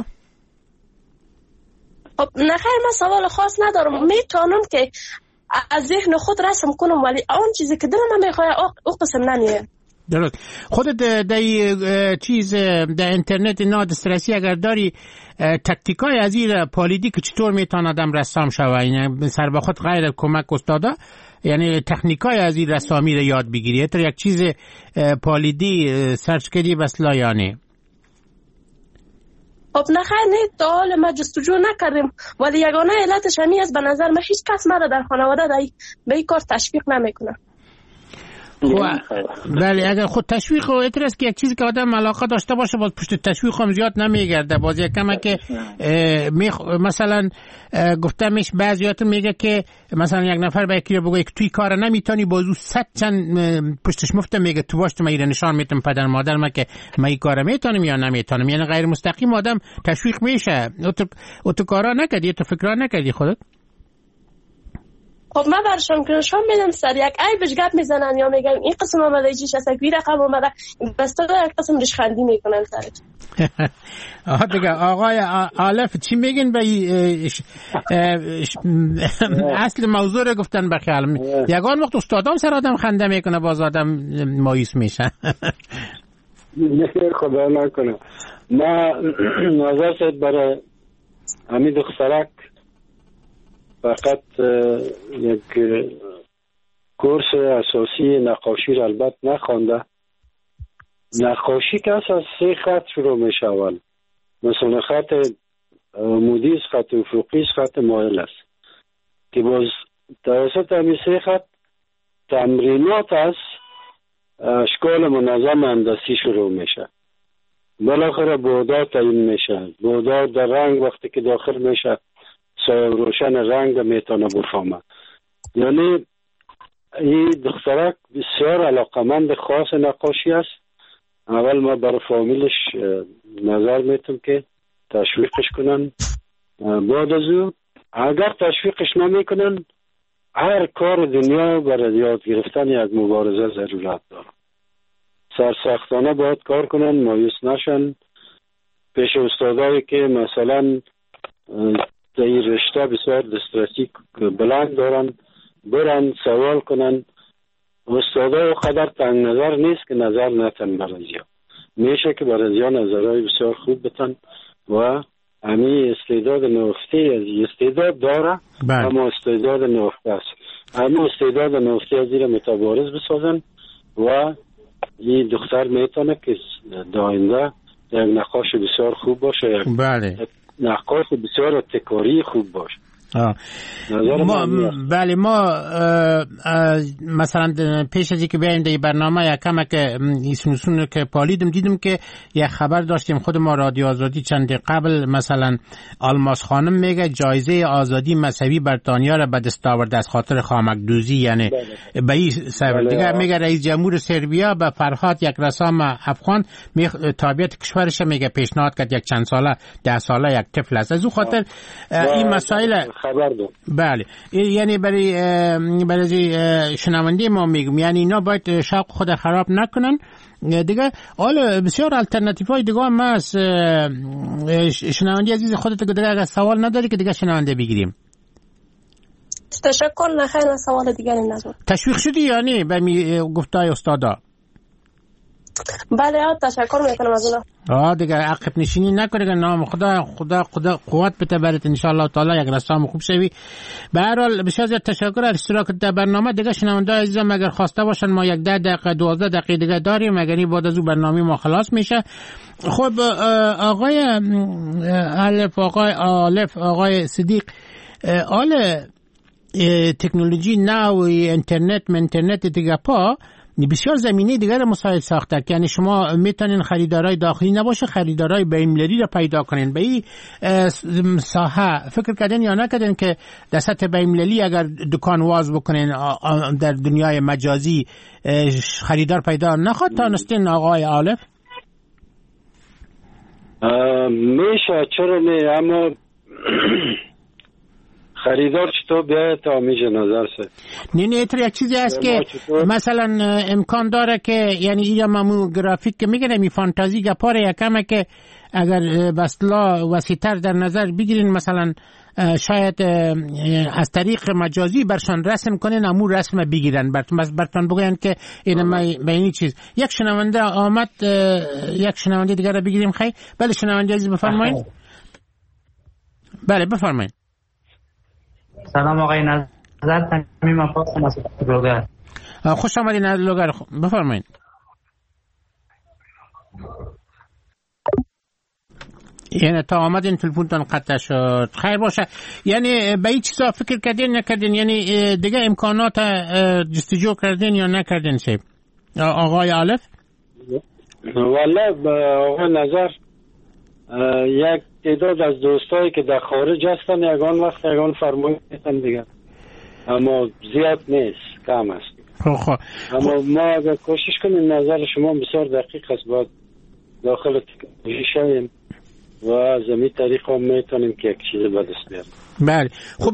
خب نه خیر، من سوال خاص ندارم. میتونم که از ذهن خود رسم کنم، ولی اون چیزی که دلم میخواد او قسم نمیه. درست. خودت در چیز در اینترنت نه دسترسی اگر داری تکتیکای از این پالیدی که چطور میتونه آدم رسام شوه، یعنی سر به خود غیر کمک استادا، یعنی تکنیکای از این رسامی رو یاد بگیری، تو یک چیز پالیدی سرچ کردی بس لایانه؟ خب نخیر، نه تا حال ما جستجو نکردیم، ولی یگانه علتش همین است. به نظر من هیچ کس مرا در خانواده به این کار تشویق نمیکنه. بله، اگر خود تشویق و اعتراض که یک چیزی که آدم علاقه داشته باشه باز پشت تشویق هم زیاد نمیگرده. باز یک کمه که مثلا گفتمش بعضیاتون میگه که مثلا یک نفر به یکی بگه که توی کار نمیتونی، باز او صد چند پشتش مفته میگه تو باش تو میره نشان میتونم پدر مادر من که من این کار میتونم یا نمیتونم. یعنی غیر مستقیم آدم تشویق میشه. تو کارا نکردی، تو فکرها نکردی خودت؟ خب من برشان که نشان میدم سر یک عیبش گپ میزنن یا میگن این قسم آمده ایچیش هست، یک رقم آمده بسته یک قسم ریشخندی میکنن سرش. دیگه آقای آلف چی میگن به اصل موضوع رو گفتن به خیالم. یگان وقت استادام سر آدم خنده میکنه باز آدم مایوس میشه. خدا نکنه. ما نظر شد برای حمید خسرک فقط یک کورس اساسی نقاشی را البته نخوانده. نقاشی که از 3 خط شروع می شود، مثلا خط عمودی است، خط افقی است، خط مایل است که باز توسط همین 3 خط تمرینات از اشکال منظم هندسی شروع میشه. بالاخره بعدها تعیین میشه. بعدها در رنگ وقتی که داخل میشه سایه روشن رنگ میتونه بفهمه. یعنی این دخترک بسیار علاقمند خاص نقاشی است. اول ما برای فامیلش نظر میتونم که تشویقش کنن. بعد از او اگر تشویقش نمیکنن، هر کار دنیا برای یاد گرفتن یک مبارزه ضرورت داره. سرسختانه باید کار کنن، مایوس نشن. پیش استادایی که مثلا در این رشته بسیار دسترسی بلند دارن برن سوال کنن. استادا قدر تنگ نظر نیست که نظر نتن برازیا. میشه که برازیا نظرهای بسیار خوب بتن و همین استعداد نوفتی از استعداد داره، اما استعداد نوفتی است. همین استعداد نوفتی از این متبارز بسازن و این دختر میتونه که داینده یک نقاش بسیار خوب باشه، یک نقاش بسیار ابتکاری خوب باشه. بله، ما مثلا پیش از اینکه بیایم در برنامه یک کمک ایسنوسون که پالیدم دیدم که یک خبر داشتیم خود ما رادیو آزادی چند قبل، مثلا آلماس خانم میگه جایزه آزادی مذهبی بریتانیا را به دست آورده از خاطر خامکدوزی. یعنی به این سبب دیگه میگه رئیس جمهور سربیا به فرهاد یک رسام افغان تابعیت کشورش میگه پیشنهاد کرد یک چند ساله 10 ساله یک طفل است. از اون خاطر این مسائل خبر دو. بله، یعنی برای شنونده ما میگم، یعنی اینا باید شوق خود خراب نکنن دیگه. حالا بسیار الटरनेटिव های دیگه هم هست. شنونده عزیز خودت دیگه اگه سوال نداری که دیگه شنونده بگیریم. تشکر. نخیر سوال دیگری ندارم. تشویق شدی یا نه به گفتای استادا؟ بله تشکر میکنم از اونا. دیگه عقب نشینی نکنی که نام خدا قوت بده برات ان شاء الله تعالی یک رسام خوب شوی. به هر حال بسیار زیاد تشکر از اشتراک در برنامه. دیگه شنونده عزیزم اگر خواسته باشن ما یک 10 دقیقه 12 دقیقه دیگه داریم، اگر بعد از اون برنامه ما خلاص میشه. خب آقای الف، آقای الف، آقای صدیق، تکنولوژی نو اینترنت دیگه پا بسیار زمینه دیگر مساعد ساخته، یعنی شما میتونین خریدارای داخلی نباشه خریدارای بین‌المللی را پیدا کنین. به این ساحه فکر کردین یا نکردین که در سطح بین‌المللی اگر دکان واز بکنین در دنیای مجازی خریدار پیدا نخواد تانستین آقای عالف؟ میشه، چرا نه، اما خریدار چطور بیاید تا میشه نظر سه. نه یک چیزی هست که مثلا امکان داره که یعنی اینجا ممو گرافیک که میگه می فانتازی گپاره یکمه که اگر بسلا وسیع‌تر در نظر بگیرین مثلا شاید از طریق مجازی برشان رسم کنین امو رسم بگیرن برتان بگوین که این به این چیز. یک شنونده آمد، یک شنونده دیگر رو بگیریم. خیلی بله شنونده عزیز بفرمایید. بله بفرمایید. سلام آقای نظر، تمیم افاقم از لوگر. خوش آمدین از لوگر، بفرمایید. یعنی تا آمدین تلفنتون قطع شد. خیر باشه. یعنی به این چیزا فکر کردین نکردین؟ یعنی دیگه امکانات جستجو کردین یا نکردین شیب آقای الف؟ والله آقای نظر یک تعداد از دوستایی که در خارج هستن یگان وقت یگان فرمایش میتن دیگه، اما زیاد نیست، کم است. اما ما اگر کوشش کنیم نظر شما بسیار دقیق است، باید داخل تکنولوژی شویم و از این طریق هم میتونیم که یک چیز به دست بیاریم. بله خب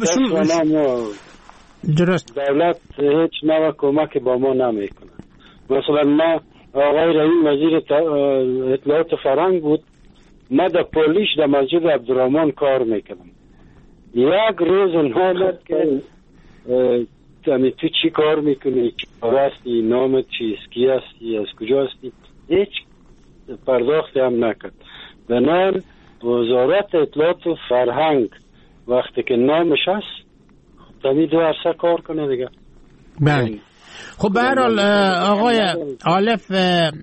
درست دولت هیچ نوع کمک با ما نمیکنه. مثلا ما آقای رئیس وزیر اطلاعات فرهنگ بود، ما در پولیش در مسجد عبدالرحمن کار میکنم. یک روز اونها که تو چی کار میکنی، چی کار هستی، نامت چیست، کی هستی، از کجا هستی، هیچ پرداختی هم نکرد. بنابراین وزارت اطلاعات و فرهنگ وقتی که نامش هست تمی 2 عرصه کار کنه دیگه. بله خب به هر حال آقای الف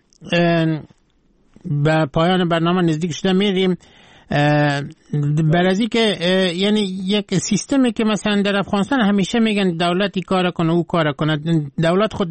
به پایان برنامه نزدیک شده میریم. برازی که یعنی یک سیستمی که مثلا در افغانستان همیشه میگن دولتی کار کنه او کار کنه، دولت خود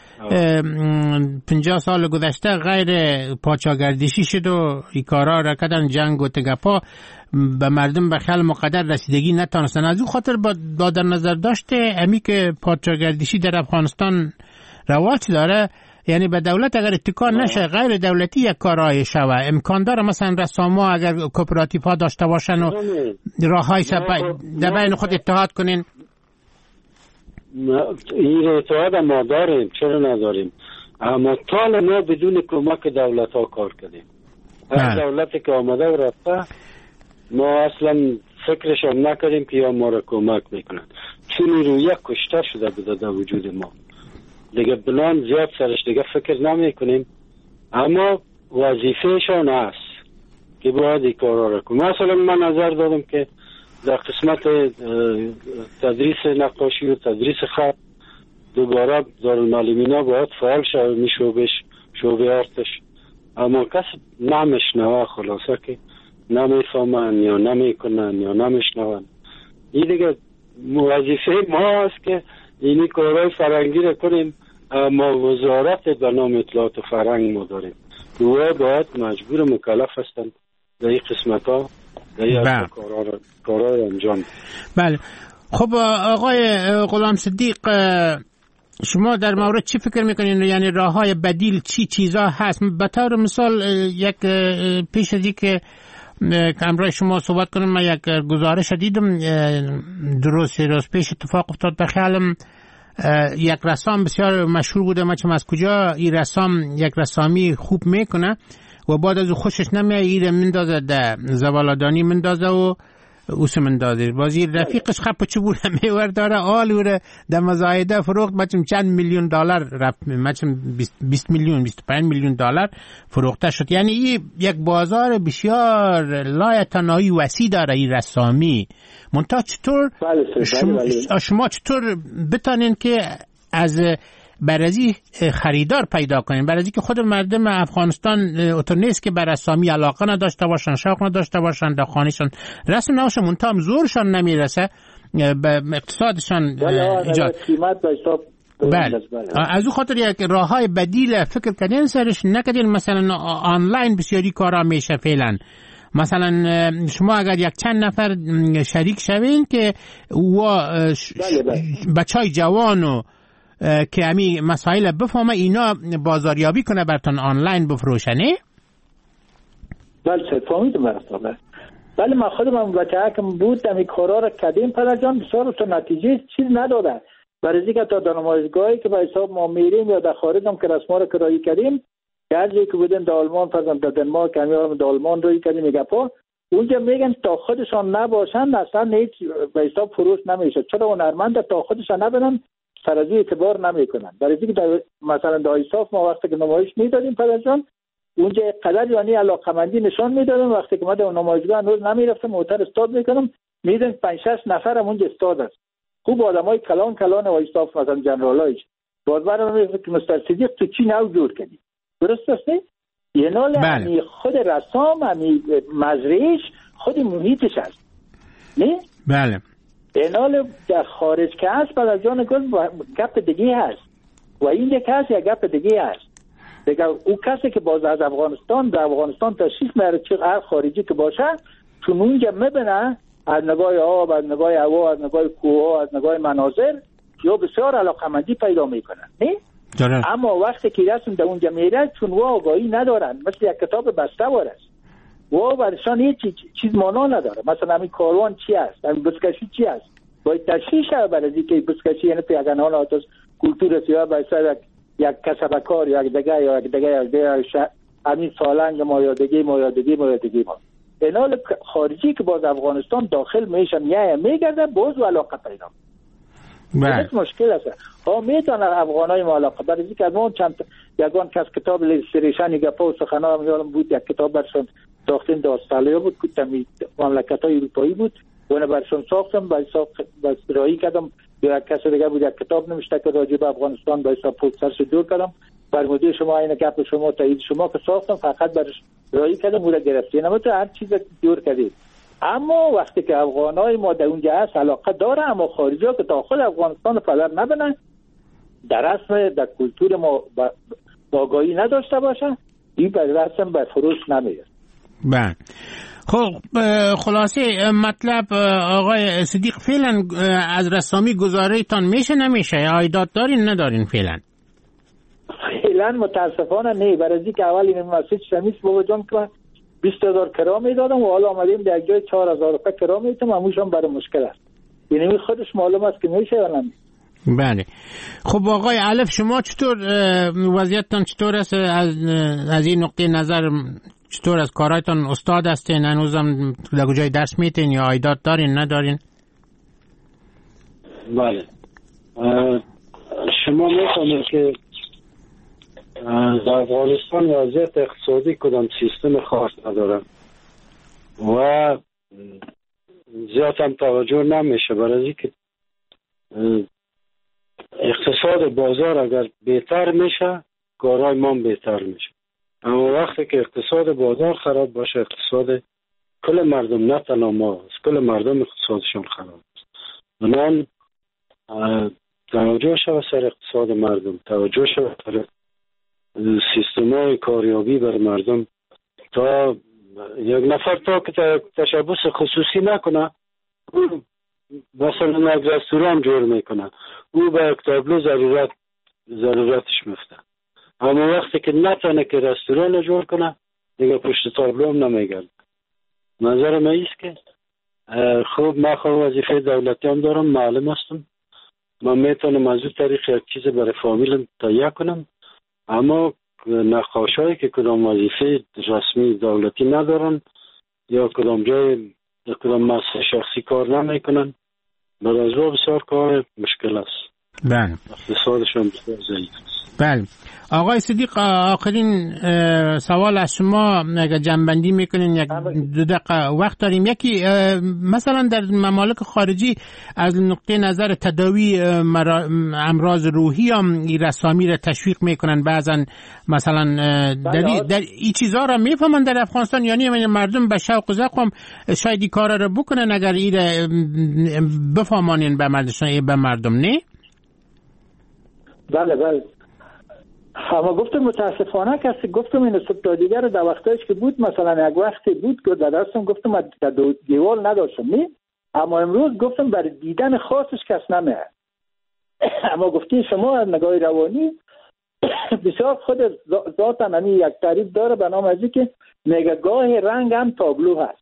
50 سال گذشته غیر پادشاهگردشی شد و این کارا را کردن، جنگ و تگپا به مردم به خیال مقدر رسیدگی نتونستن. از اون خاطر با در نظر داشته امی که پادشاهگردشی در افغانستان رواج داره، یعنی به دولت اگر اتکا نشه غیر دولتی یک کارای شوه. امکان داره مثلا رساما اگر کوپراتیو ها داشته باشن و راههای در بین خود اتحاد کنین. این اتحاد ما داریم، چرا نداریم؟ اما تا ما بدون کمک دولت ها کار کردیم. هر دولتی که آمده و رفته ما اصلا فکرش هم نکردیم که یا ما را کمک میکنن، چون رویه کشته شده بوده در وجود ما دیگه. بلان زیاد سرش دیگه فکر نمی کنیم، اما وظیفهشان است که باید این کارا را کنیم. مثلا من نظر دادم که در قسمت تدریس نقاشی و تدریس خط دوباره دارالمعلمین ها باید فعال شود می شعبه ارتش، اما کس نمیشنوه، خلاصه که نمیفهمن یا نمیکنن یا نمیشنون. این دیگه وظیفه ما است که اینی کارهای فرهنگی را کنیم، اما وزارت به نام اطلاعات فرهنگ ما داریم، دوه باید مجبور مکلف هستند در این قسمت ها در این کارها را انجام. بله خب آقای غلام صدیق، شما در مورد چی فکر میکنین؟ یعنی راه های بدیل چی چیزا هست؟ به طور مثال یک پیش از که همراه شما صحبت کنم، من یک گزارش دیدم روز پیش اتفاق افتاد به خیالم. یک رسام بسیار مشهور بوده، من از کجا این رسام یک رسامی خوب میکنه و بعد از خوشش نمیاد این میندازه در زوالادانی میندازه و اوسمن داده وزیر رفیقش خب چه بود میور داره آل وره در مزایده فروخت بچم چند میلیون دلار رفت بچم 20 میلیون 25 میلیون دلار فروخته شد. یعنی این یک بازار بسیار لایتناهی وسیع داره این رسامی. منتها چطور شما چطور بتانین که از برازی خریدار پیدا کنیم؟ برازی که خود مردم افغانستان اوتو نیست که بر رسامی علاقه نداشته باشن، شوق نداشته باشن، در خانهشان رسم نباشه، منتها زورشان نمیرسه به اقتصادشان ایجاد. بله. از او خاطر یک راه های بدیل فکر کردین سرش نکردین؟ مثلا آنلاین بسیاری کارا میشه فعلا. مثلا شما اگر یک چند نفر شریک شوین که بچهای جوانو که همین مسائل بفهمه اینا بازاریابی کنه براتون آنلاین بفروشنه. بله فهمیدم براتون. بله من خودم بچه‌کم بود همین کارا رو کردیم پدر جان، بسیار تو نتیجه چیز نداده. برای اینکه تا در نمایشگاهی که به حساب ما میریم یا در خارج هم که رسما رو کرایی کردیم، هر جایی که بودیم در آلمان فرضاً در دنمارک همین در آلمان روی کردیم میگه اونجا میگن تا خودشان نباشن اصلا هیچ به حساب فروش نمیشه. چرا هنرمند تا خودشان نبینن سر از اعتبار نمیکنن. برای اینکه در مثلا در ایصاف ما وقتی که نمایش میدادیم پدر جان اونجا قدر یعنی علاقمندی نشان میدادم. وقتی که ما در نمایشگاه هنوز نمیرفتم موتر استاد میکنم میدن 5-6 نفر هم اونجا استاد است. خوب آدمای کلان و ایصاف مثلا جنرالایش بازبر میگه که مستر صدیق تو چی نو جور کردی؟ درست است نه؟ یعنی خود رسام همی مزرعهش خود محیطش است نه؟ بله. اینال در خارج که هست بعد از جان گپ دیگه هست و این یک کسی گپ دیگه هست دیگه. او کسی که باز از افغانستان در افغانستان تشریف میاره چه هر خارجی که باشه چون اونجا میبینه از نگاه آب، از نگاه هوا، از نگاه کوه، از نگاه مناظر یا بسیار علاقمندی پیدا میکنن نه؟ اما وقتی که رسم در اونجا میره چون و آگاهی ندارن مثل یک کتاب بسته است و برشان هیچ چیز معنا نداره. مثلا همین کاروان چی است، همین بسکشی چی است، باید تشریح شد برای اینکه بسکشی یعنی پیگانان آتش کلتور سیاه باید یک کسب کار یا یک دیگه همین سالنگ مایادگی ما اینال خارجی که باز افغانستان داخل میشن میگرده باز و علاقه پیدا میکنه. مشکل است ها میتونن افغانای ما علاقه برای اینکه از اون چند یگان کس کتاب لیستریشن گپا و سخنا میارم بود یک کتاب برشون ساختن داستالیو بود که تمی مملکت‌های اروپایی بود و اون برشون ساختم با رایی کردم یا کسی دیگه بود یک کتاب نمیشته که راجع به افغانستان با حساب پوسترش دور کردم فرموده شما این گپ شما تایید شما که ساختم فقط برش رایی کردم بوده گرفتی نمیشه هر چیز دور کردید. اما وقتی که افغانای ما در اونجا هست علاقه داره اما خارجی ها که داخل افغانستان پدر نبینن در رسم در کلتور ما باگایی نداشته باشن این به رسم به فروش نمیره. بله. خب خلاصه مطلب آقای صدیق فعلا از رسامی گزاره تان میشه نمیشه یا عایدات دارین ندارین؟ فعلا متاسفانه نه. برای اینکه اول این مسیج شمیس بابا جان که 20,000 کرا میدادم و حالا آمدیم در جای 4,000 روپه کرا میدم هموشم برای مشکل است. یعنی خودش معلوم است که میشه یا نه. بله. خب آقای علف شما چطور وضعیتتان چطور است از این نقطه نظر؟ چطور از کارهایتان استاد هستین؟ هنوزم در کجای درس میتین یا عایدات دارین ندارین؟ بله. شما میفهمید که در افغانستان وضعیت اقتصادی کدام سیستم خاص نداره و زیاد هم توجه نمیشه برای اینکه اقتصاد بازار اگر بهتر میشه کارهای ما بهتر میشه. اما وقتی که اقتصاد بازار خراب باشه اقتصاد کل مردم نه تنها ما کل مردم اقتصادشون خراب است. بنابراین توجه شود سر اقتصاد مردم، توجه شود سر سیستم‌های کاریابی بر مردم تا یک نفر تا که تشبس خصوصی نکنه او مثلا یک رستوران جور میکنه او به یک تابلو ضرورتش میفته. اما وقتی که نتونه که رستوران جور کنه دیگه پشت تابلو هم نمیگرد. نظر من ایست که خوب من خوب وظیفه دولتی هم دارم معلم هستم من میتونم از اون طریق یک چیز برای فامیلم تهیه کنم. اما نقاشایی که کدام وظیفه رسمی دولتی ندارن یا کدام جای در کدام مؤسسه شخصی کار نمیکنن، بعد از بسیار کار مشکل است. بله. اقتصادشان بسیار ضعیف است. بله. آقای صدیق، آخرین سوال از شما اگر جنبندی میکنین، یک 2 دقیقه وقت داریم. یکی مثلا در ممالک خارجی از نقطه نظر تداوی امراض روحی هم رسامی را تشویق میکنن، بعضا مثلا در این چیزها را میفهمن در افغانستان، یعنی مردم به شوق و ذوق هم شاید این کارا را بکنن اگر این بفهمانین به مردم نه؟ بله. اما گفتم متاسفانه کسی گفتم این سبتا دیگر در وقتایش که بود، مثلا یک وقتی بود که در دستم گفتم در دیوال نداشتم نه، اما امروز گفتم برای دیدن خاصش کس نمیه. اما گفتی شما از نگاه روانی بسیار خود ذاتا نمی یک تعریف داره به نام ازی که میگه گاه رنگ هم تابلو هست،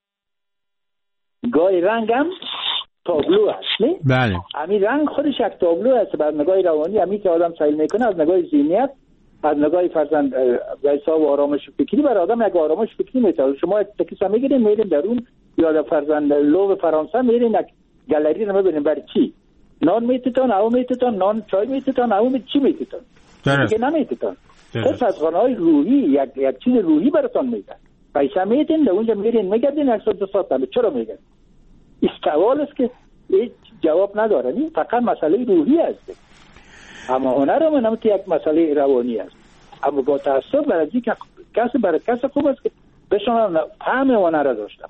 گاه رنگ هم تابلو هست نه؟ بله. همین رنگ خودش یک تابلو هست بر نگاه روانی. همین که آدم سعی میکنه از نگاه ذهنیت، از نگاه فرزند به حساب آرامش فکری برای آدم یک آرامش فکری میتونه. شما تکیسا میگیرین میرین درون یا در فرزند لوو فرانسه میرین یک گالری رو میبینین، برای چی؟ نان میتتون، او میتتون، نان چای میتتون، او چی میتتون؟ دیگه نمیتتون. پس از خانه‌های روحی یک چیز روحی براتون میدن. پیسه میتین در اونجا میرین میگردین 100 ساعت. چرا میگن؟ استوال است که هیچ جواب نداره، نه فقط مسئله روحی است. اما هنر هم نمیشه یک مسئله روانی است. اما با تاسف برای که کسی خوب است که بشون فهم هنر را داشته.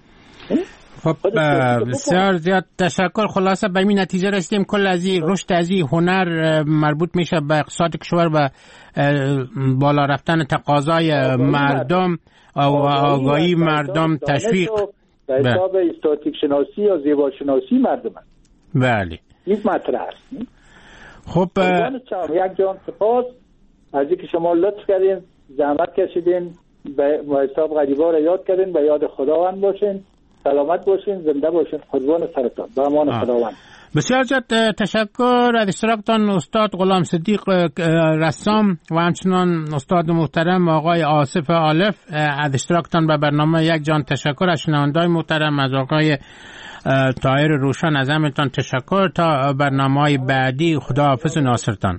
خب بسیار زیاد تشکر. خلاصه به این نتیجه رسیدیم کل از این رشد از این هنر مربوط میشه به اقتصاد کشور و بالا رفتن تقاضای مردم و آگاهی مردم، تشویق به حساب استاتیک شناسی یا زیبا شناسی مردم است. بله. این مطرح است. خب یک جان سپاس از اینکه شما لطف کردین، زحمت کشیدین، به حساب غریبا را یاد کردین، به یاد خداوند باشین، سلامت باشین، زنده باشین، قربان سرتان، به امان خداوند. بسیار زیاد تشکر از اشتراکتان استاد غلام صدیق رسام و همچنان استاد محترم آقای آصف آلف از اشتراکتان به برنامه یک جان. تشکر از شنوندگان محترم، از آقای طاهر روشن، از همتان تشکر. تا برنامه‌های بعدی خداحافظ ناصرتان.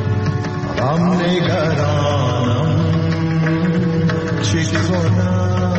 غم نگرانم چه کنم